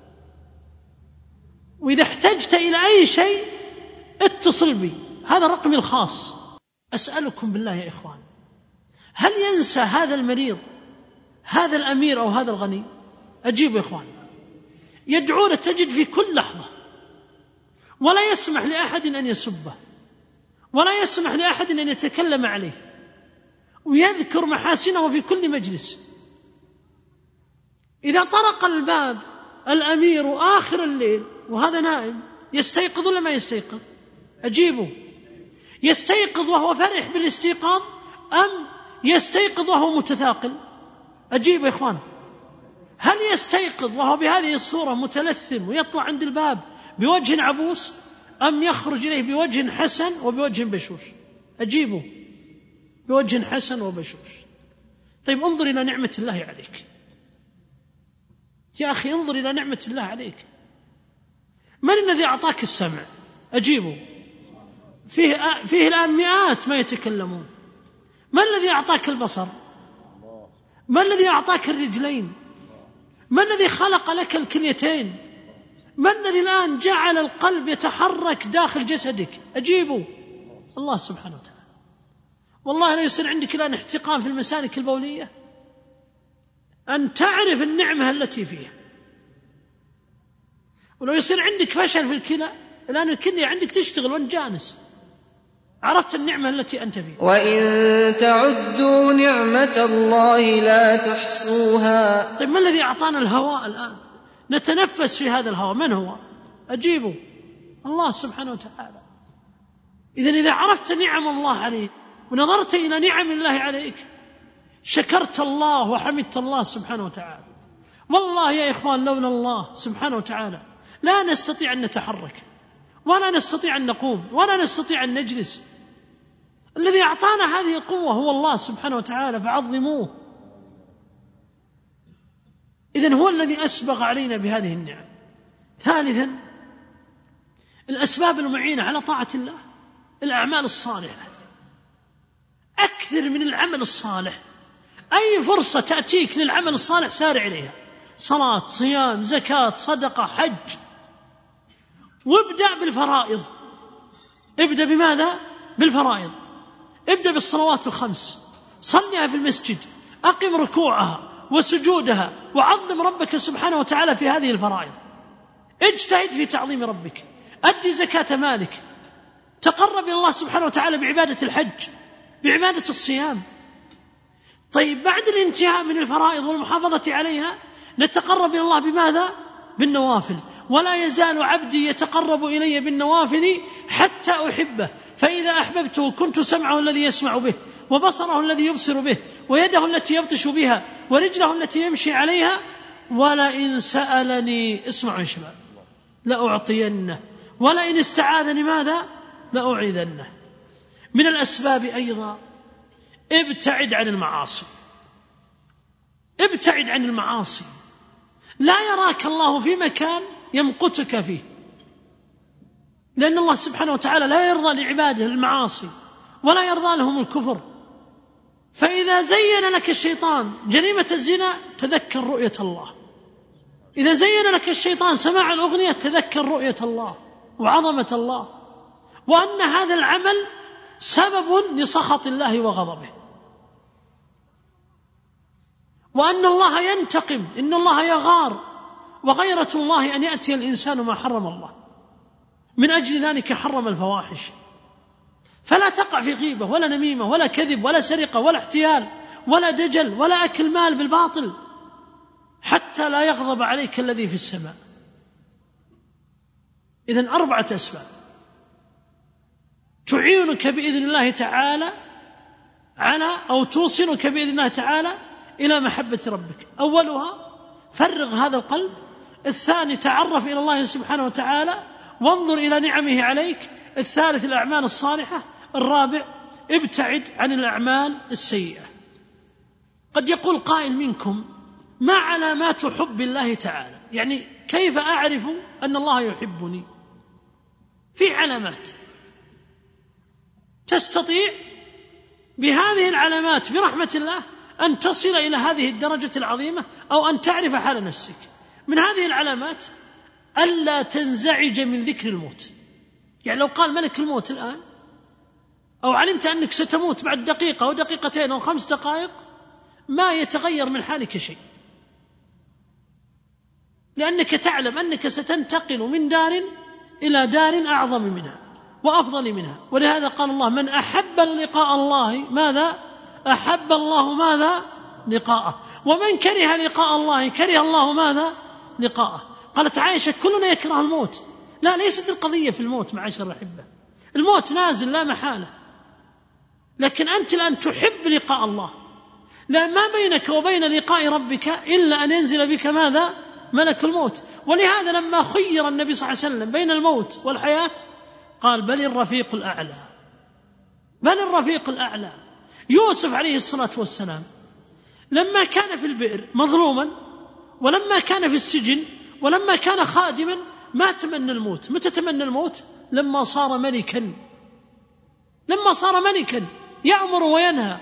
وإذا احتجت إلى أي شيء اتصل بي، هذا رقمي الخاص. أسألكم بالله يا إخوان، هل ينسى هذا المريض هذا الأمير أو هذا الغني؟ أجيبوا يا إخوان، يدعون تجد في كل لحظة، ولا يسمح لأحد أن يسبه ولا يسمح لأحد أن يتكلم عليه، ويذكر محاسنه في كل مجلس. إذا طرق الباب الأمير آخر الليل وهذا نائم يستيقظ ولا ما يستيقظ؟ أجيبه، يستيقظ وهو فرح بالاستيقاظ أم يستيقظ وهو متثاقل؟ أجيب يا إخوان، هل يستيقظ وهو بهذه الصورة متلثم ويطلع عند الباب بوجه عبوس أم يخرج إليه بوجه حسن وبوجه بشوش؟ أجيبه، بوجه حسن وبشوش. طيب انظر إلى نعمة الله عليك يا أخي، انظر إلى نعمة الله عليك. من الذي أعطاك السمع؟ أجيبه، فيه الآن مئات ما يتكلمون. من الذي أعطاك البصر؟ من الذي أعطاك الرجلين؟ من الذي خلق لك الكليتين؟ من الذي الآن جعل القلب يتحرك داخل جسدك؟ أجيبه، الله سبحانه وتعالى. والله لا يصير عندك الآن احتقان في المسالك البولية أن تعرف النعمة التي فيها، ولو يصير عندك فشل في الكلى الآن الكلية عندك تشتغل وانت جالس، عرفت النعمة التي أنت فيها. وإن تعدوا نعمة الله لا تحصوها. طيب ما الذي أعطانا الهواء الآن نتنفس في هذا الهواء؟ من هو؟ أجيبه، الله سبحانه وتعالى. إذن إذا عرفت نعم الله عليك ونظرت إلى نعم الله عليك شكرت الله وحمدت الله سبحانه وتعالى. والله يا إخوان لولا الله سبحانه وتعالى لا نستطيع أن نتحرك ولا نستطيع أن نقوم ولا نستطيع أن نجلس. الذي أعطانا هذه القوة هو الله سبحانه وتعالى فعظموه. إذن هو الذي أسبغ علينا بهذه النعم. ثالثا الأسباب المعينة على طاعة الله الأعمال الصالحة. أكثر من العمل الصالح، أي فرصة تأتيك للعمل الصالح سارع إليها، صلاة، صيام، زكاة، صدقة، حج. وابدأ بالفرائض. ابدأ بماذا؟ بالفرائض. ابدأ بالصلوات الخمس، صليها في المسجد، أقم ركوعها وسجودها وعظم ربك سبحانه وتعالى في هذه الفرائض. اجتهد في تعظيم ربك، أدي زكاة مالك، تقرب إلى الله سبحانه وتعالى بعبادة الحج، بعبادة الصيام. طيب بعد الانتهاء من الفرائض والمحافظة عليها نتقرب إلى الله بماذا؟ بالنوافل. ولا يزال عبدي يتقرب إلي بالنوافل حتى أحبه، فإذا أحببته كنت سمعه الذي يسمع به وبصره الذي يبصر به ويده التي يبطش بها ورجله التي يمشي عليها، ولئن سألني اسمع يا شباب لأعطينه ولئن استعاذني ماذا؟ لأعيذنه. من الأسباب أيضا ابتعد عن المعاصي. ابتعد عن المعاصي. لا يراك الله في مكان يمقتك فيه، لأن الله سبحانه وتعالى لا يرضى لعباده المعاصي ولا يرضى لهم الكفر. فإذا زين لك الشيطان جريمة الزنا تذكر رؤية الله، إذا زين لك الشيطان سماع الأغنية تذكر رؤية الله وعظمة الله، وأن هذا العمل سبب لسخط الله وغضبه، وأن الله ينتقم، إن الله يغار، وغيرة الله أن يأتي الإنسان ما حرم الله. من أجل ذلك حرم الفواحش. فلا تقع في غيبة ولا نميمة ولا كذب ولا سرقة ولا احتيال ولا دجل ولا أكل مال بالباطل حتى لا يغضب عليك الذي في السماء. إذن 4 أسباب تعينك بإذن الله تعالى على أو توصلك بإذن الله تعالى إلى محبة ربك. أولها فرغ هذا القلب. الثاني تعرف إلى الله سبحانه وتعالى وانظر إلى نعمه عليك. الثالث الأعمال الصالحة. الرابع ابتعد عن الأعمال السيئة. قد يقول قائل منكم ما علامات حب الله تعالى؟ يعني كيف أعرف أن الله يحبني؟ في علامات تستطيع بهذه العلامات برحمة الله أن تصل إلى هذه الدرجة العظيمة أو أن تعرف حال نفسك. من هذه العلامات ألا تنزعج من ذكر الموت. يعني لو قال ملك الموت الآن أو علمت أنك ستموت بعد دقيقة أو دقيقتين أو 5 دقائق ما يتغير من حالك شيء، لأنك تعلم أنك ستنتقل من دار إلى دار أعظم منها وأفضل منها. ولهذا قال الله من أحب لقاء الله ماذا؟ أحب الله ماذا؟ لقاءه. ومن كره لقاء الله كره الله ماذا؟ لقاءه. قالت عائشة كلنا يكره الموت. لا، ليست القضية في الموت معاشر الأحبة، الموت نازل لا محالة، لكن أنت الآن تحب لقاء الله. لا، ما بينك وبين لقاء ربك إلا أن ينزل بك ماذا؟ ملك الموت. ولهذا لما خير النبي صلى الله عليه وسلم بين الموت والحياة قال بل الرفيق الأعلى، بل الرفيق الأعلى. يوسف عليه الصلاة والسلام لما كان في البئر مظلوما ولما كان في السجن ولما كان خادما ما تمنى الموت. متى تمنى الموت؟ لما صار ملكا، لما صار ملكا يأمر وينهى.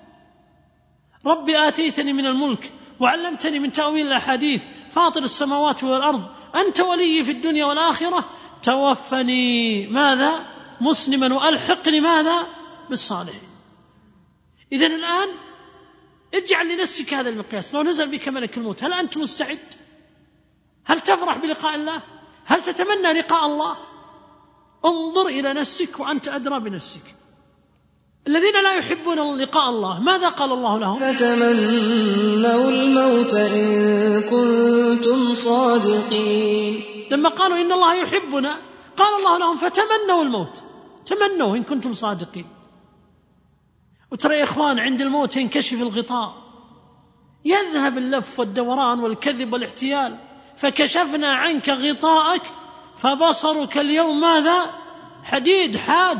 ربي آتيتني من الملك وعلمتني من تأويل الأحاديث فاطر السماوات والأرض أنت ولي في الدنيا والآخرة توفني ماذا؟ مسلما وألحقني ماذا؟ بالصالحين. إذن الآن اجعل لنفسك هذا المقياس. لو نزل بك ملك الموت هل أنت مستعد؟ هل تفرح بلقاء الله؟ هل تتمنى لقاء الله؟ انظر إلى نفسك وأنت أدرى بنفسك. الذين لا يحبون لقاء الله ماذا قال الله لهم؟ فتمنوا الموت إن كنتم صادقين. لما قالوا إن الله يحبنا قال الله لهم فتمنوا الموت. تمنوا إن كنتم صادقين. وترى يا إخوان عند الموت ينكشف الغطاء، يذهب اللف والدوران والكذب والاحتيال، فكشفنا عنك غطاءك فبصرك اليوم ماذا؟ حديد حاد.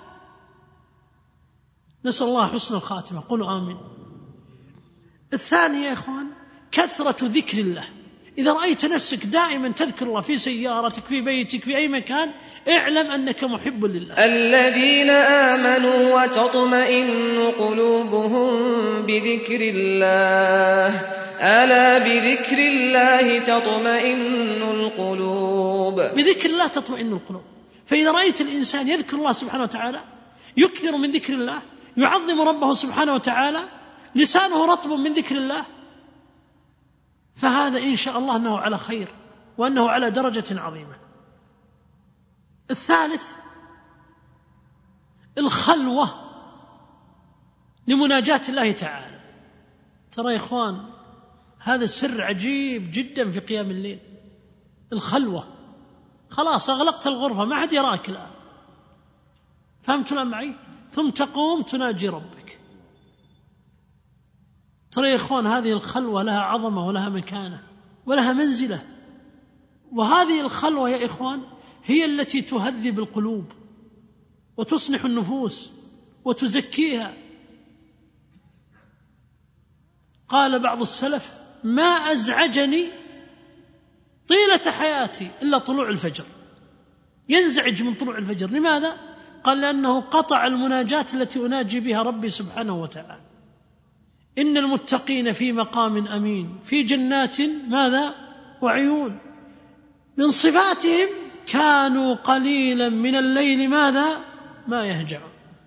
نسأل الله حسن الخاتمة، قولوا آمين. الثاني يا إخوان كثرة ذكر الله. إذا رأيت نفسك دائما تذكر الله في سيارتك في بيتك في أي مكان، اعلم أنك محب لله. الذين آمنوا وتطمئن قلوبهم بذكر الله ألا بذكر الله تطمئن القلوب. بذكر الله تطمئن القلوب. فإذا رأيت الإنسان يذكر الله سبحانه وتعالى، يكثر من ذكر الله، يعظم ربه سبحانه وتعالى، لسانه رطب من ذكر الله، فهذا إن شاء الله أنه على خير وأنه على درجة عظيمة. الثالث الخلوة لمناجاة الله تعالى. ترى يا إخوان هذا السر عجيب جدا في قيام الليل. الخلوة، خلاص أغلقت الغرفة ما حد يراك الآن، فهمتوا معي؟ ثم تقوم تناجي ربك. ترى يا إخوان هذه الخلوة لها عظمة ولها مكانة ولها منزلة، وهذه الخلوة يا إخوان هي التي تهذب القلوب وتصلح النفوس وتزكيها. قال بعض السلف: ما أزعجني طيلة حياتي إلا طلوع الفجر. ينزعج من طلوع الفجر. لماذا؟ قال: لأنه قطع المناجاة التي أناجي بها ربي سبحانه وتعالى. إن المتقين في مقام أمين في جنات ماذا؟ وعيون. من صفاتهم كانوا قليلا من الليل ماذا؟ ما يهجعون.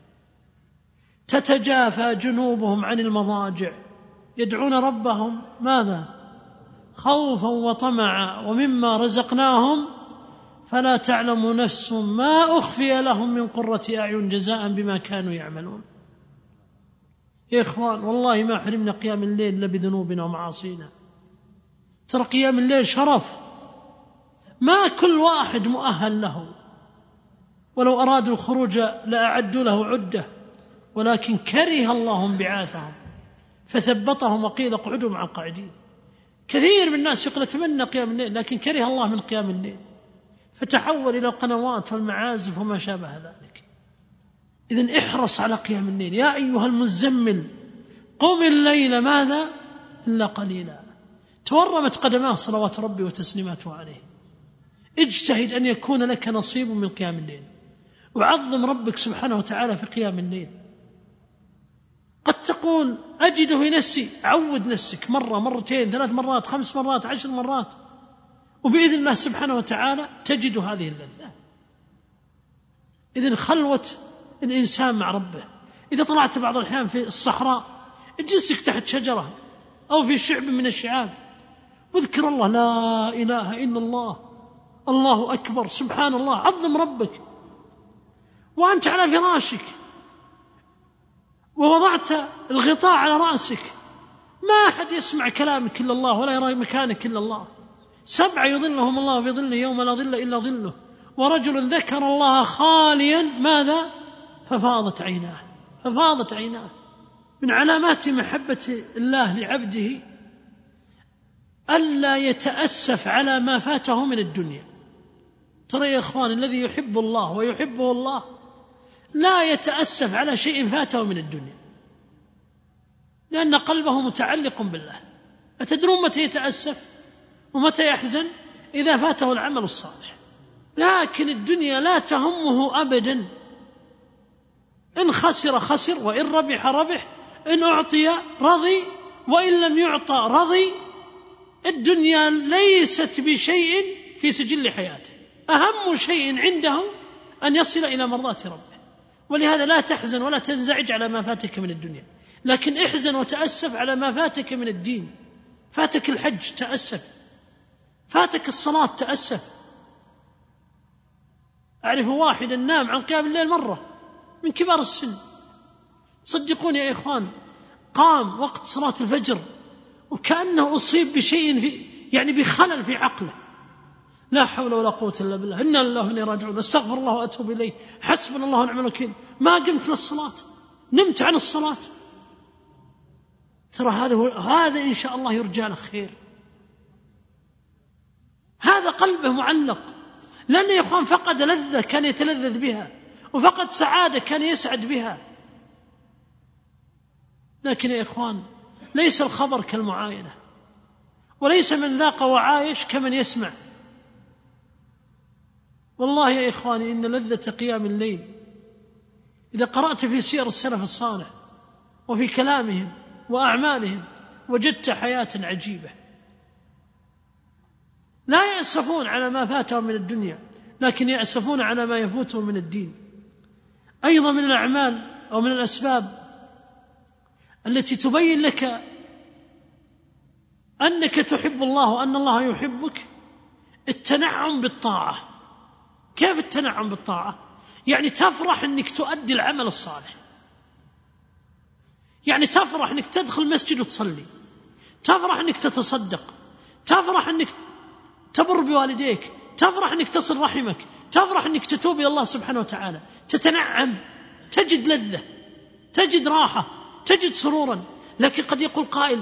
تتجافى جنوبهم عن المضاجع يدعون ربهم ماذا؟ خوفا وطمعا ومما رزقناهم فلا تعلم نفس ما أخفي لهم من قرة أعين جزاء بما كانوا يعملون. يا إخوان والله ما حرمنا قيام الليل إلا بذنوبنا ومعاصينا. ترى قيام الليل شرف ما كل واحد مؤهل له، ولو أرادوا الخروج لأعدوا له عدة، ولكن كره الله انبعاثهم فثبطهم وقيل اقعدوا مع القاعدين. كثير من الناس يقول أتمنى قيام الليل، لكن كره الله من قيام الليل فتحول إلى القنوات والمعازف وما شابه ذلك. إذن احرص على قيام الليل. يا أيها المزمل قم الليل ماذا؟ إلا قليلا. تورمت قدماه صلوات ربي وتسليماته عليه. اجتهد أن يكون لك نصيب من قيام الليل، وعظم ربك سبحانه وتعالى في قيام الليل. قد تقول أجد في نفسي، عود نفسك مرة مرتين 3 مرات 5 مرات 10 مرات، وبإذن الله سبحانه وتعالى تجد هذه اللذة. إذن خلوة الإنسان مع ربه. إذا طلعت بعض الأحيان في الصحراء اجلسك تحت شجرة أو في شعب من الشعاب واذكر الله، لا إله إلا الله، الله أكبر، سبحان الله، عظم ربك. وأنت على فراشك ووضعت الغطاء على رأسك، ما أحد يسمع كلامك إلا الله ولا يرى مكانك إلا الله. 7 يظلهم الله في ظله يوم لا ظل إلا ظله، ورجل ذكر الله خاليا ماذا؟ ففاضت عيناه. من علامات محبة الله لعبده ألا يتأسف على ما فاته من الدنيا. ترى يا إخوان الذي يحب الله ويحبه الله لا يتأسف على شيء فاته من الدنيا، لأن قلبه متعلق بالله. أتدرون متى يتأسف ومتى يحزن؟ إذا فاته العمل الصالح. لكن الدنيا لا تهمه أبدا. إن خسر خسر، وإن ربح ربح، إن أعطي رضي وإن لم يعطى رضي. الدنيا ليست بشيء في سجل حياته. أهم شيء عنده أن يصل إلى مرضاة ربه. ولهذا لا تحزن ولا تنزعج على ما فاتك من الدنيا، لكن احزن وتأسف على ما فاتك من الدين. فاتك الحج تأسف، فاتك الصلاة تأسف. أعرف واحدا نام عن قيام الليل مرة من كبار السن، صدقوني يا إخوان، قام وقت صلاة الفجر وكأنه أصيب بشيء يعني بخلل في عقله، لا حول ولا قوة إلا بالله، إنا لله وإنا إليه راجعون، استغفر الله وأتوب إليه، حسبنا الله ونعم الوكيل، ما قمت للصلاة، نمت عن الصلاة. ترى هذا إن شاء الله يرجى له خير، هذا قلبه معلق، لأن يا إخوان فقد لذة كان يتلذذ بها، وفقد سعادة كان يسعد بها. لكن يا إخوان ليس الخبر كالمعاينة، وليس من ذاق وعايش كمن يسمع. والله يا إخواني إن لذة قيام الليل إذا قرأت في سير السلف الصالح وفي كلامهم وأعمالهم وجدت حياة عجيبة. لا يأسفون على ما فاتهم من الدنيا، لكن يأسفون على ما يفوتهم من الدين. أيضا من الأعمال أو من الأسباب التي تبين لك أنك تحب الله وأن الله يحبك التنعم بالطاعة. كيف التنعم بالطاعة؟ يعني تفرح أنك تؤدي العمل الصالح، يعني تفرح أنك تدخل مسجد وتصلي، تفرح أنك تتصدق، تفرح أنك تبر بوالديك، تفرح أنك تصل رحمك، تفرح أنك تتوب إلى الله سبحانه وتعالى، تتنعم، تجد لذة، تجد راحة، تجد سرورا. لكن قد يقول قائل: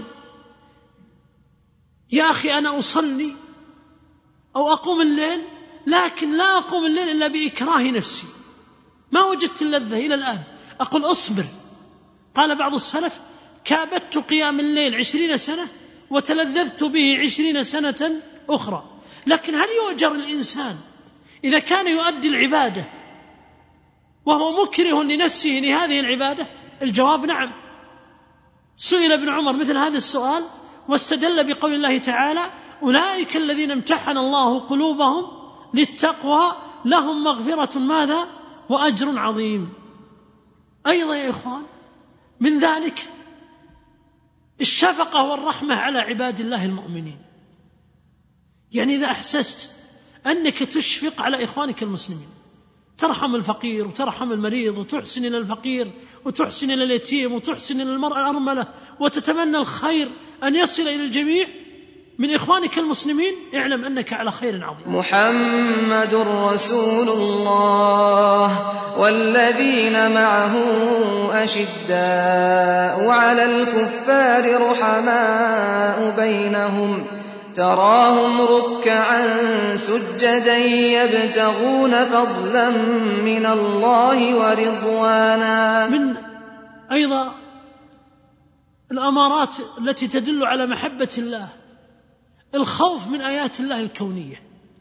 يا أخي أنا أصلي أو أقوم الليل، لكن لا أقوم الليل إلا بإكراه نفسي، ما وجدت اللذة إلى الآن. أقول: أصبر. قال بعض السلف: كابدت قيام الليل 20 سنة وتلذذت به 20 سنة أخرى. لكن هل يؤجر الإنسان إذا كان يؤدي العبادة وهو مكره لنفسه لهذه العبادة؟ الجواب نعم. سئل ابن عمر مثل هذا السؤال واستدل بقول الله تعالى: أولئك الذين امتحن الله قلوبهم للتقوى لهم مغفرة ماذا وأجر عظيم. أيضا يا إخوان من ذلك الشفقة والرحمة على عباد الله المؤمنين. يعني إذا أحسست أنك تشفق على إخوانك المسلمين، ترحم الفقير وترحم المريض وتحسن إلى الفقير وتحسن إلى اليتيم وتحسن إلى المرأة الأرملة وتتمنى الخير أن يصل إلى الجميع من إخوانك المسلمين، اعلم أنك على خير عظيم. محمد رسول الله والذين معه أشداء على الكفار رحماء بينهم تراهم ركعا سجدا يبتغون فضلا من الله ورضوانا. من أيضا الأمارات التي تدل على محبة الله الخوف من آيات الله الكونية.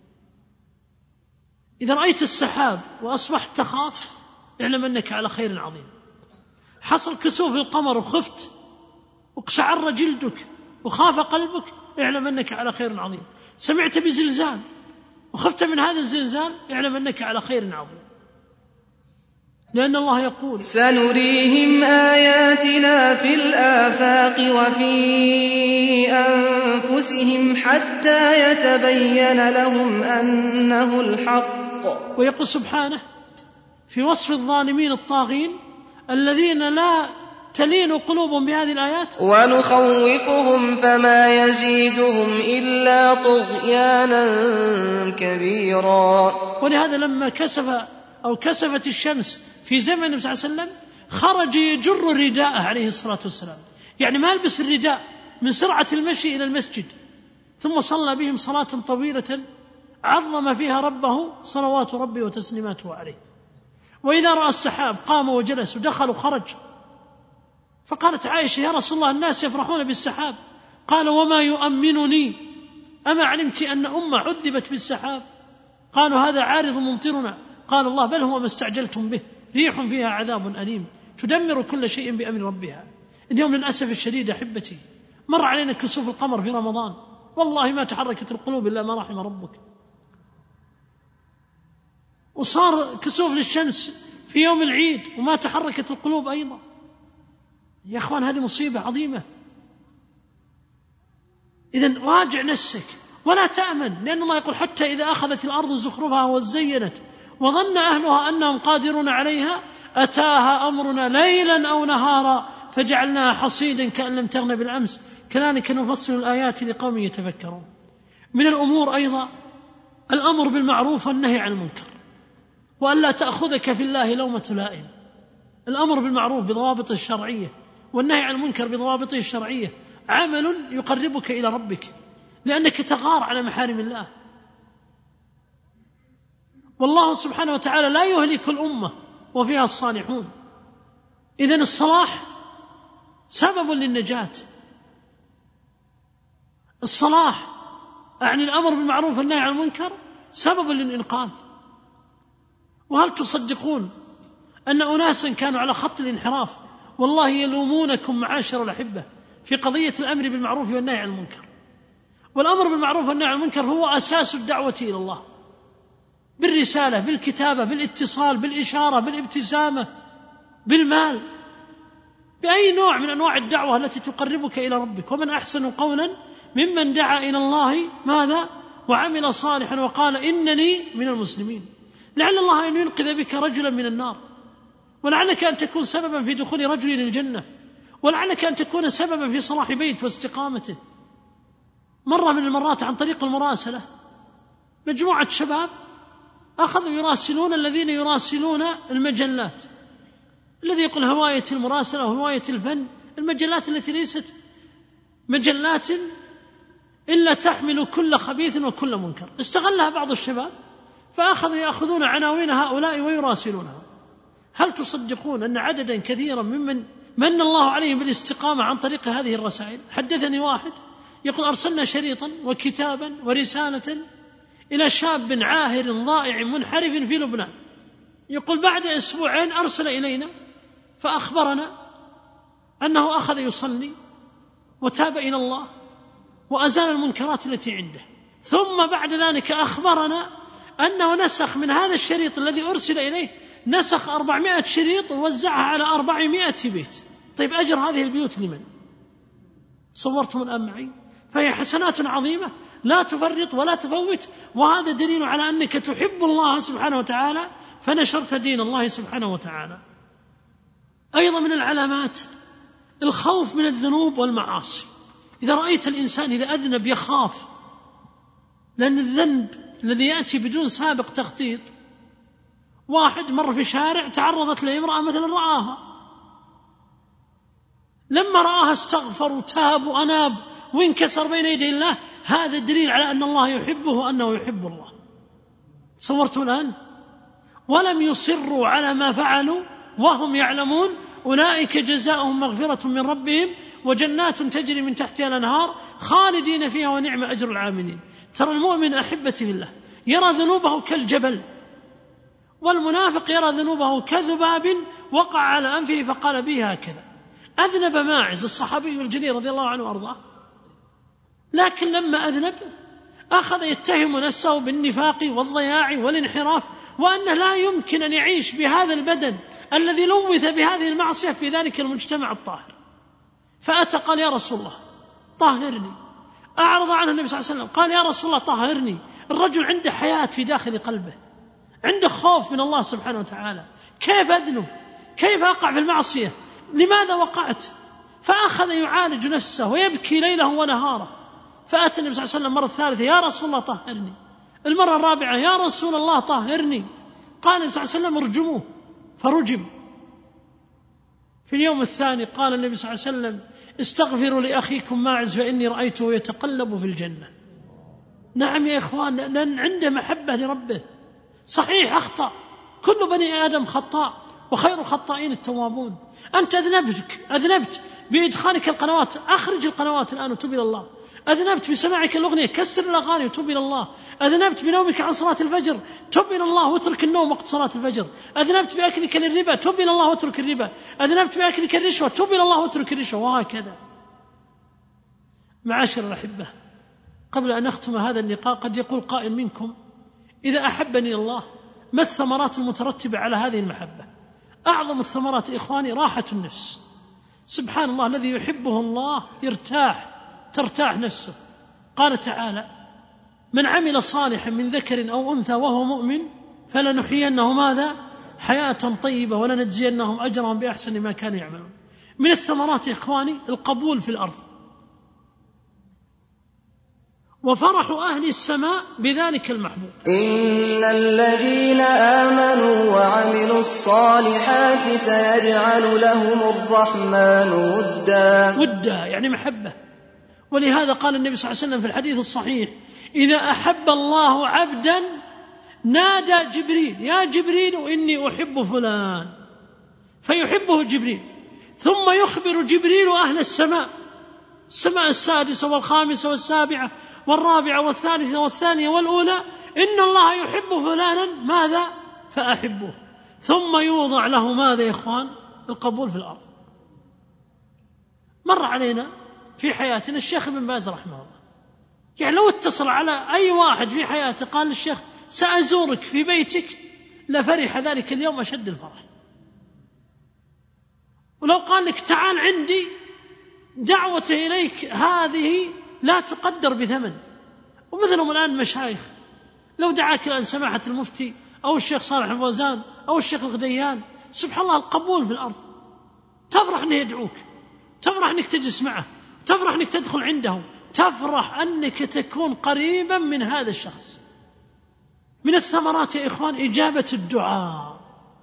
إذا رأيت السحاب وأصبحت تخاف اعلم أنك على خير عظيم. حصل كسوف القمر وخفت وقشعر جلدك وخاف قلبك اعلم أنك على خير عظيم. سمعت بزلزال وخفت من هذا الزلزال اعلم أنك على خير عظيم، لأن الله يقول: سنريهم آياتنا في الآفاق وفي أنفسهم حتى يتبين لهم أنه الحق. ويقول سبحانه في وصف الظالمين الطاغين الذين لا تلين قلوبهم بهذه الآيات: ونخوفهم فما يزيدهم إلا طغيانا كبيرا. ولهذا لما كسفت الشمس في زمن النبي صلى الله عليه وسلم خرج يجر رداءه عليه الصلاة والسلام، يعني ما يلبس الرداء من سرعة المشي إلى المسجد، ثم صلى بهم صلاة طويلة عظم فيها ربه صلوات ربي وتسليماته عليه. وإذا رأى السحاب قام وجلس ودخل وخرج. فقالت عائشة: يا رسول الله الناس يفرحون بالسحاب. قال: وما يؤمنني؟ أما علمت أن أمة عذبت بالسحاب؟ قالوا: هذا عارض ممطرنا. قال الله: بل هو ما استعجلتم به، ريح فيها عذاب أليم تدمر كل شيء بأمر ربها. اليوم للأسف الشديد أحبتي مر علينا كسوف القمر في رمضان، والله ما تحركت القلوب إلا ما رحم ربك. وصار كسوف للشمس في يوم العيد وما تحركت القلوب أيضا. يا أخوان هذه مصيبة عظيمة. إذن راجع نفسك ولا تأمن، لأن الله يقول: حتى إذا أخذت الأرض زخرفها وزينت وظن أهلها أنهم قادرون عليها أتاها أمرنا ليلا أو نهارا فجعلناها حصيدا كأن لم تغن بالأمس كذلك نفصل الآيات لقوم يتفكرون. من الأمور أيضا الأمر بالمعروف والنهي عن المنكر، وأن لا تأخذك في الله لومة لائم. الأمر بالمعروف بضوابطه الشرعية والنهي عن المنكر بضوابطه الشرعية عمل يقربك إلى ربك، لأنك تغار على محارم الله. والله سبحانه وتعالى لا يهلك الأمة وفيها الصالحون. إذن الصلاح سبب للنجاة. الصلاح أعني الأمر بالمعروف والنهي عن المنكر سبب للإنقاذ. وهل تصدقون أن أناسا كانوا على خط الانحراف والله يلومونكم معاشر الأحبة في قضية الأمر بالمعروف والنهي عن المنكر؟ والأمر بالمعروف والنهي عن المنكر هو أساس الدعوة إلى الله، بالرسالة، بالكتابة، بالاتصال، بالإشارة، بالابتسامة، بالمال، بأي نوع من أنواع الدعوة التي تقربك إلى ربك. ومن أحسن قولا ممن دعا إلى الله ماذا؟ وعمل صالحا وقال إنني من المسلمين. لعل الله أن ينقذ بك رجلا من النار، ولعلك أن تكون سببا في دخول رجل الجنة، ولعلك أن تكون سببا في صلاح بيت واستقامته. مرة من المرات عن طريق المراسلة مجموعة شباب أخذوا يراسلون الذين يراسلون المجلات، الذي يقول هواية المراسلة وهواية الفن، المجلات التي ليست مجلات إلا تحمل كل خبيث وكل منكر. استغلها بعض الشباب فأخذوا يأخذون عناوين هؤلاء ويراسلونها. هل تصدقون أن عددا كثيرا ممن من الله عليهم بالاستقامة عن طريق هذه الرسائل؟ حدثني واحد يقول أرسلنا شريطا وكتابا ورسالة إلى شاب عاهر ضائع منحرف في لبنان، يقول بعد أسبوعين أرسل إلينا فأخبرنا أنه أخذ يصلي وتاب إلى الله وأزال المنكرات التي عنده، ثم بعد ذلك أخبرنا أنه نسخ من هذا الشريط الذي أرسل إليه، نسخ 400 شريط ووزعها على 400 بيت. طيب أجر هذه البيوت لمن؟ صورتم الآن معي؟ فهي حسنات عظيمة لا تفرط ولا تفوت، وهذا دليل على أنك تحب الله سبحانه وتعالى فنشرت دين الله سبحانه وتعالى. أيضا من العلامات الخوف من الذنوب والمعاصي. إذا رأيت الإنسان إذا أذنب يخاف، لأن الذنب الذي يأتي بدون سابق تخطيط. واحد مر في شارع تعرضت له امرأة مثلا رآها، لما رآها استغفر وتاب وأناب وانكسر بين يدي الله، هذا دليل على أن الله يحبه وأنه يحب الله. صورته الآن؟ ولم يصروا على ما فعلوا وهم يعلمون أولئك جزاؤهم مغفرة من ربهم وجنات تجري من تحتها الأنهار خالدين فيها ونعم أجر العاملين. ترى المؤمن أحبتي بالله يرى ذنوبه كالجبل، والمنافق يرى ذنوبه كذباب وقع على أنفه فقال به هكذا. أذنب ماعز الصحابي الجليل رضي الله عنه وأرضاه، لكن لما أذنب أخذ يتهم نفسه بالنفاق والضياع والانحراف، وأنه لا يمكن أن يعيش بهذا البدن الذي لوث بهذه المعصية في ذلك المجتمع الطاهر. فأتى قال يا رسول الله طهرني. أعرض عنه النبي صلى الله عليه وسلم قال يا رسول الله طهرني. الرجل عنده حياة في داخل قلبه، عنده خوف من الله سبحانه وتعالى. كيف أذنب؟ كيف أقع في المعصية؟ لماذا وقعت؟ فأخذ يعالج نفسه ويبكي ليله ونهاره. فأتى النبي صلى الله عليه وسلم مرة ثالثة يا رسول الله طهرني. المرة الرابعة يا رسول الله طهرني. قال النبي صلى الله عليه وسلم ارجموه، فرجم. في اليوم الثاني قال النبي صلى الله عليه وسلم استغفروا لأخيكم ماعز فإني رأيته يتقلب في الجنة. نعم يا إخوان، لأن عنده محبة لربه. صحيح أخطأ، كل بني آدم خطاء وخير الخطائين التوابون. أنت أذنبت بإدخالك القنوات، أخرج القنوات الآن وتوب إلى الله. أذنبت بسماعك الأغنية، كسر الأغاني وتوب إلى الله. أذنبت بنومك عن صلاة الفجر، توب إلى الله واترك النوم وقت صلاة الفجر. أذنبت بأكلك للربا، توب إلى الله واترك الربا. أذنبت بأكلك الرشوة، توب إلى الله واترك الرشوة، وهكذا. معاشر الأحبة، قبل أن أختم هذا اللقاء قد يقول قائل منكم إذا أحبني الله ما الثمرات المترتبة على هذه المحبة؟ أعظم الثمرات إخواني راحة النفس. سبحان الله، الذي يحبه الله ترتاح نفسه. قال تعالى من عمل صالحا من ذكر أو أنثى وهو مؤمن فلنحيينه ماذا؟ حياة طيبة ولنجزينهم أجرهم بأحسن ما كانوا يعملون. من الثمرات إخواني القبول في الأرض. وفرح أهل السماء بذلك المحبوب. إن الذين آمنوا وعملوا الصالحات سيجعل لهم الرحمن ودا يعني محبة. ولهذا قال النبي صلى الله عليه وسلم في الحديث الصحيح: إذا أحب الله عبدا نادى جبريل: يا جبريل إني أحب فلان، فيحبه جبريل، ثم يخبر جبريل أهل السماء السادسة والخامسة والسابعة والرابعة والثالثة والثانية والأولى: إن الله يحب فلانا، ماذا؟ فأحبه. ثم يوضع له ماذا يا إخوان؟ القبول في الأرض. مر علينا في حياتنا الشيخ ابن باز رحمه الله، يعني لو اتصل على أي واحد في حياته قال للشيخ: سأزورك في بيتك، لفرح ذلك اليوم أشد الفرح. ولو قال لك: تعال عندي، دعوته إليك هذه لا تقدر بثمن. ومثلهم الآن مشايخ، لو دعاك الآن سماحة المفتي أو الشيخ صالح الفوزان أو الشيخ الغديان، سبحان الله القبول في الأرض. تفرح أنه يدعوك، تفرح أنك تجلس معه، تفرح أنك تدخل عنده، تفرح أنك تكون قريبا من هذا الشخص. من الثمرات يا إخوان إجابة الدعاء.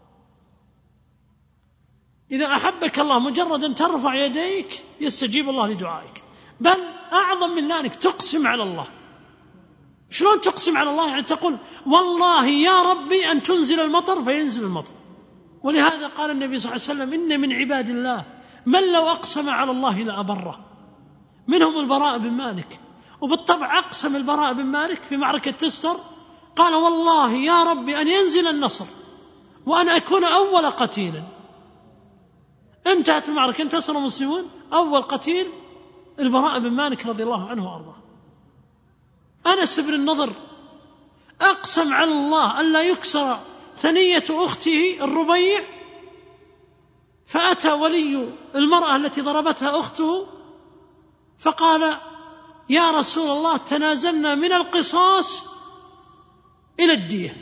إذا أحبك الله مجرد أن ترفع يديك يستجيب الله لدعائك، بل أعظم من ذلك تقسم على الله. شلون تقسم على الله؟ يعني تقول: والله يا ربي أن تنزل المطر، فينزل المطر. ولهذا قال النبي صلى الله عليه وسلم: إن من عباد الله من لو أقسم على الله لأبره. منهم البراء بن مالك، وبالطبع أقسم البراء بن مالك في معركة تستر، قال: والله يا ربي أن ينزل النصر وأن أكون أول قتيل. انتهت المعركة، انتصر المسلمون، أول قتيل البراء بن مالك رضي الله عنه وأرضاه. أنس بن النضر أقسم على الله ألا يكسر ثنية أخته الربيع، فأتى ولي المرأة التي ضربتها أخته فقال: يا رسول الله تنازلنا من القصاص إلى الدية.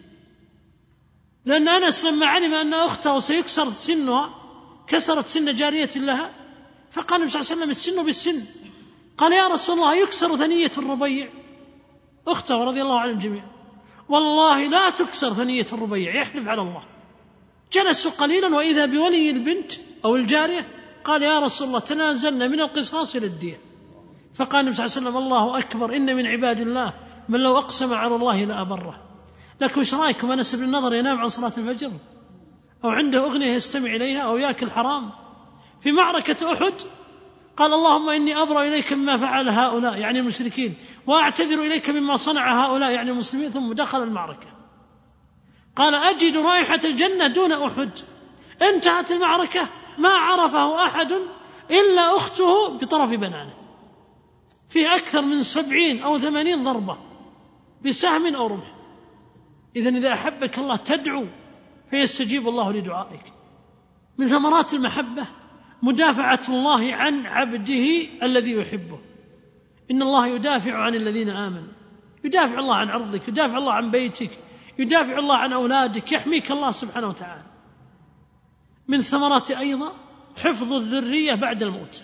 لأن أنس لما علم أن أخته سيكسر سنها، كسرت سن جارية لها، فقال النبي صلى الله عليه وسلم: السن بالسن. قال: يا رسول الله يكسر ثنية الربيع أخته رضي الله عنهم جميعا. والله لا تكسر ثنية الربيع، يحلف على الله. جلسوا قليلا وإذا بولي البنت أو الجارية قال: يا رسول الله تنازلنا من القصاص إلى الدية. فقال النبي صلى الله عليه وسلم: الله أكبر، إن من عباد الله من لو أقسم على الله لأبره. لكن ايش رايكم أنس بن النضر ينام عن صلاة الفجر، أو عنده أغنية يستمع إليها، أو يأكل حرام؟ في معركة أحد قال: اللهم إني أبرأ إليك مما فعل هؤلاء، يعني المشركين، وأعتذر إليك مما صنع هؤلاء، يعني المسلمين. ثم دخل المعركة قال: أجد رائحة الجنة دون أحد. انتهت المعركة ما عرفه أحد إلا أخته بطرف بنانه، في أكثر من 70 أو 80 ضربة بسهم أو رمح. إذن إذا أحبك الله تدعو فيستجيب الله لدعائك. من ثمرات المحبة مدافعة الله عن عبده الذي يحبه. إن الله يدافع عن الذين آمنوا، يدافع الله عن عرضك، يدافع الله عن بيتك، يدافع الله عن أولادك، يحميك الله سبحانه وتعالى. من ثمرات أيضا حفظ الذرية بعد الموت.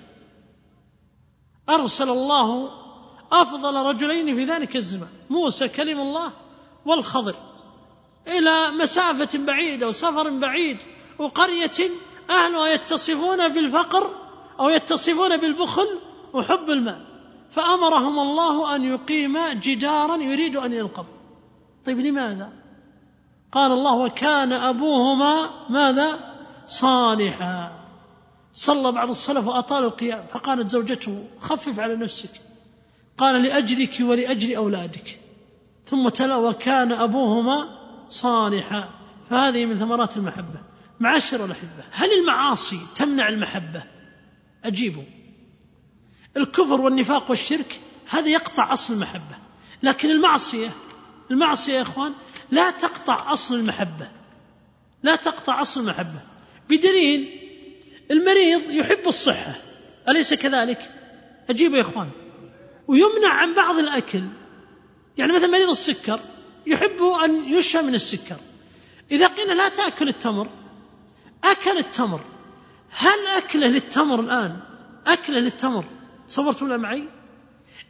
أرسل الله أفضل رجلين في ذلك الزمان، موسى كلم الله والخضر، إلى مسافة بعيدة وسفر بعيد، وقرية أهلها يتصفون بالفقر أو يتصفون بالبخل وحب المال، فأمرهم الله أن يقيم جدارا يريد أن ينقض. طيب لماذا؟ قال الله: وكان أبوهما ماذا؟ صالحا. صلى بعض السلف وأطال القيام، فقالت زوجته: خفف على نفسك. قال: لأجلك ولأجل أولادك. ثم تلا: وكان أبوهما صالحا. فهذه من ثمرات المحبة. معاشر الأحبة، هل المعاصي تمنع المحبة؟ أجيبوا. الكفر والنفاق والشرك هذا يقطع أصل المحبة، لكن المعصية يا إخوان لا تقطع أصل المحبة، لا تقطع أصل المحبة. بدليل المريض يحب الصحة، أليس كذلك؟ أجيبوا يا إخوان. ويمنع عن بعض الأكل، يعني مثلا مريض السكر يحب أن يشفى من السكر. إذا قيل لا تأكل التمر، أكل التمر، هل أكله للتمر الآن أكله للتمر؟ صورتم لا معي؟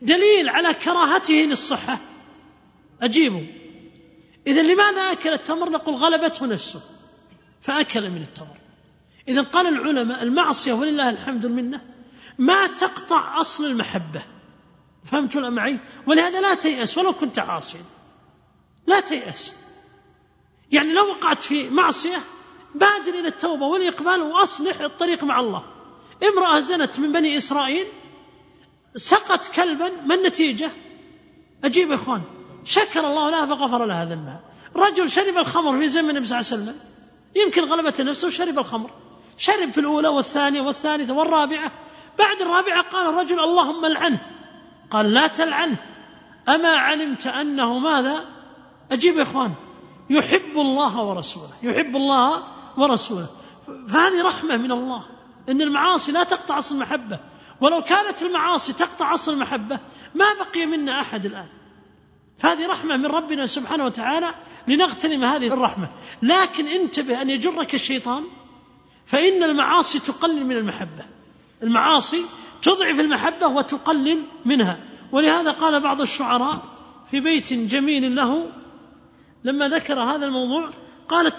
دليل على كراهته للصحة أجيبه. إذن لماذا أكل التمر؟ نقول غلبته نفسه فأكل من التمر. إذن قال العلماء المعصية ولله الحمد منه ما تقطع أصل المحبة. فهمتوا معي؟ ولهذا لا تيأس ولو كنت عاصيا، لا تيأس. يعني لو وقعت في معصية بادر إلى التوبة والإقبال وأصلح الطريق مع الله. امرأة زنت من بني إسرائيل سقت كلبا، ما النتيجة؟ أجيب يا إخوان، شكر الله لها فغفر لها ذنبها. رجل شرب الخمر في زمن النبي صلى الله عليه وسلم، يمكن غلبت نفسه وشرب الخمر، شرب في الأولى والثانية والثالثة والرابعة. بعد الرابعة قال الرجل اللهم لعنه، قال لا تلعنه، أما علمت أنه ماذا؟ أجيب يا إخوان، يحب الله ورسوله، يحب الله ورسوله. فهذه رحمة من الله إن المعاصي لا تقطع أصل المحبة. ولو كانت المعاصي تقطع أصل المحبة ما بقي منا أحد الآن. فهذه رحمة من ربنا سبحانه وتعالى لنغتنم هذه الرحمة. لكن انتبه أن يجرك الشيطان، فإن المعاصي تقلل من المحبة، المعاصي تضعف المحبة وتقلل منها. ولهذا قال بعض الشعراء في بيت جميل له لما ذكر هذا الموضوع، قال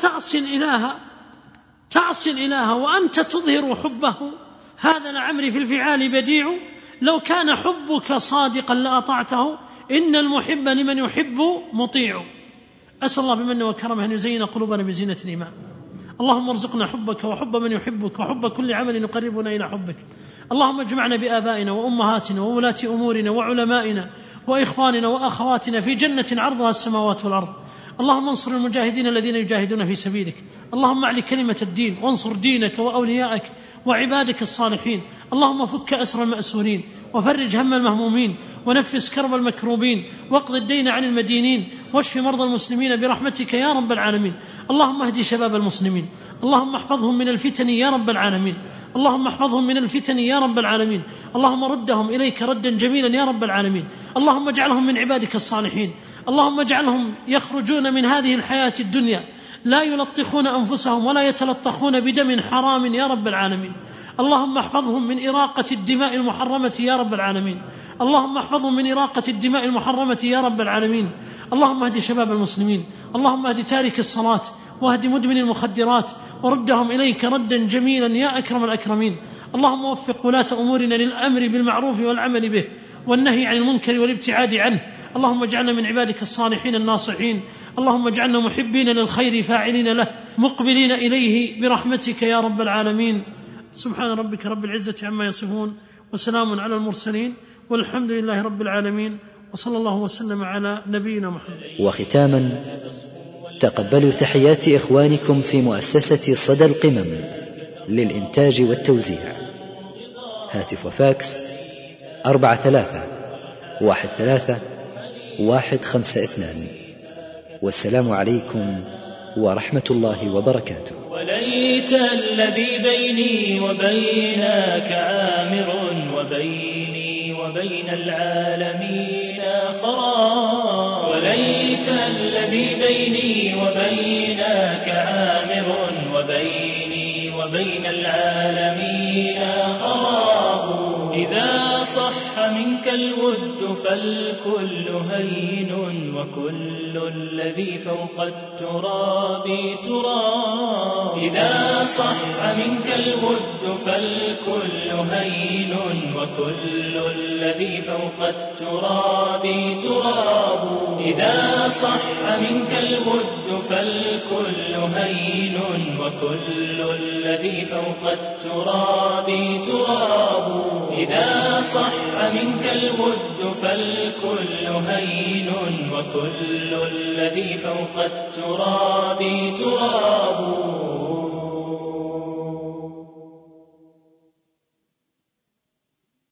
تعصي الإله وأنت تظهر حبه، هذا لعمري في الفعال بديع، لو كان حبك صادقا لأطعته، إن المحب لمن يحب مطيع. أسأل الله بمنه وكرمه أن يزين قلوبنا بزينة الإيمان. اللهم ارزقنا حبك وحب من يحبك وحب كل عمل يقربنا إلى حبك. اللهم اجمعنا بآبائنا وأمهاتنا وولاة أمورنا وعلمائنا وإخواننا وأخواتنا في جنة عرضها السماوات والأرض. اللهم انصر المجاهدين الذين يجاهدون في سبيلك. اللهم اعل كلمة الدين وانصر دينك وأوليائك وعبادك الصالحين. اللهم فك أسر المأسورين وفرج هم المهمومين ونفس كرب المكروبين واقض الدين عن المدينين واشف مرضى المسلمين برحمتك يا رب العالمين. اللهم اهد شباب المسلمين، اللهم احفظهم من الفتن يا رب العالمين، اللهم احفظهم من الفتن يا رب العالمين. اللهم ردهم إليك ردا جميلا يا رب العالمين. اللهم اجعلهم من عبادك الصالحين. اللهم اجعلهم يخرجون من هذه الحياة الدنيا لا يلطخون أنفسهم ولا يتلطخون بدم حرام يا رب العالمين. اللهم احفظهم من إراقة الدماء المحرمة يا رب العالمين. اللهم احفظهم من إراقة الدماء المحرمة يا رب العالمين. اللهم اهد شباب المسلمين، اللهم اهد تارك الصلاة واهد مدمن المخدرات وردهم إليك ردا جميلا يا أكرم الأكرمين. اللهم وفق ولاة أمورنا للأمر بالمعروف والعمل به والنهي عن المنكر والابتعاد عنه. اللهم اجعلنا من عبادك الصالحين الناصحين. اللهم اجعلنا محبين للخير فاعلين له مقبلين إليه برحمتك يا رب العالمين. سبحان ربك رب العزة عما يصفون وسلام على المرسلين والحمد لله رب العالمين، وصلى الله وسلم على نبينا محمد. وختاما، تقبلوا تحيات إخوانكم في مؤسسة صدى القمم للإنتاج والتوزيع. هاتف وفاكس 43133152. والسلام عليكم ورحمة الله وبركاته. وليت الذي بيني وبينك عامر وبيني وبين العالمين خراب. وليت الذي بيني وبينك عامر وبيني وبين العالمين خراب. إذا صح منك الود فالكل هين وكل الذي فوق التراب تراب. إذا صح منك الود فالكل هين وكل الذي فوق التراب تراب. إذا صح منك الود فالكل هين وكل الذي فوق التراب تراب. إذا صح منك الود فالكل هين وكل الذي فوق التراب تراب.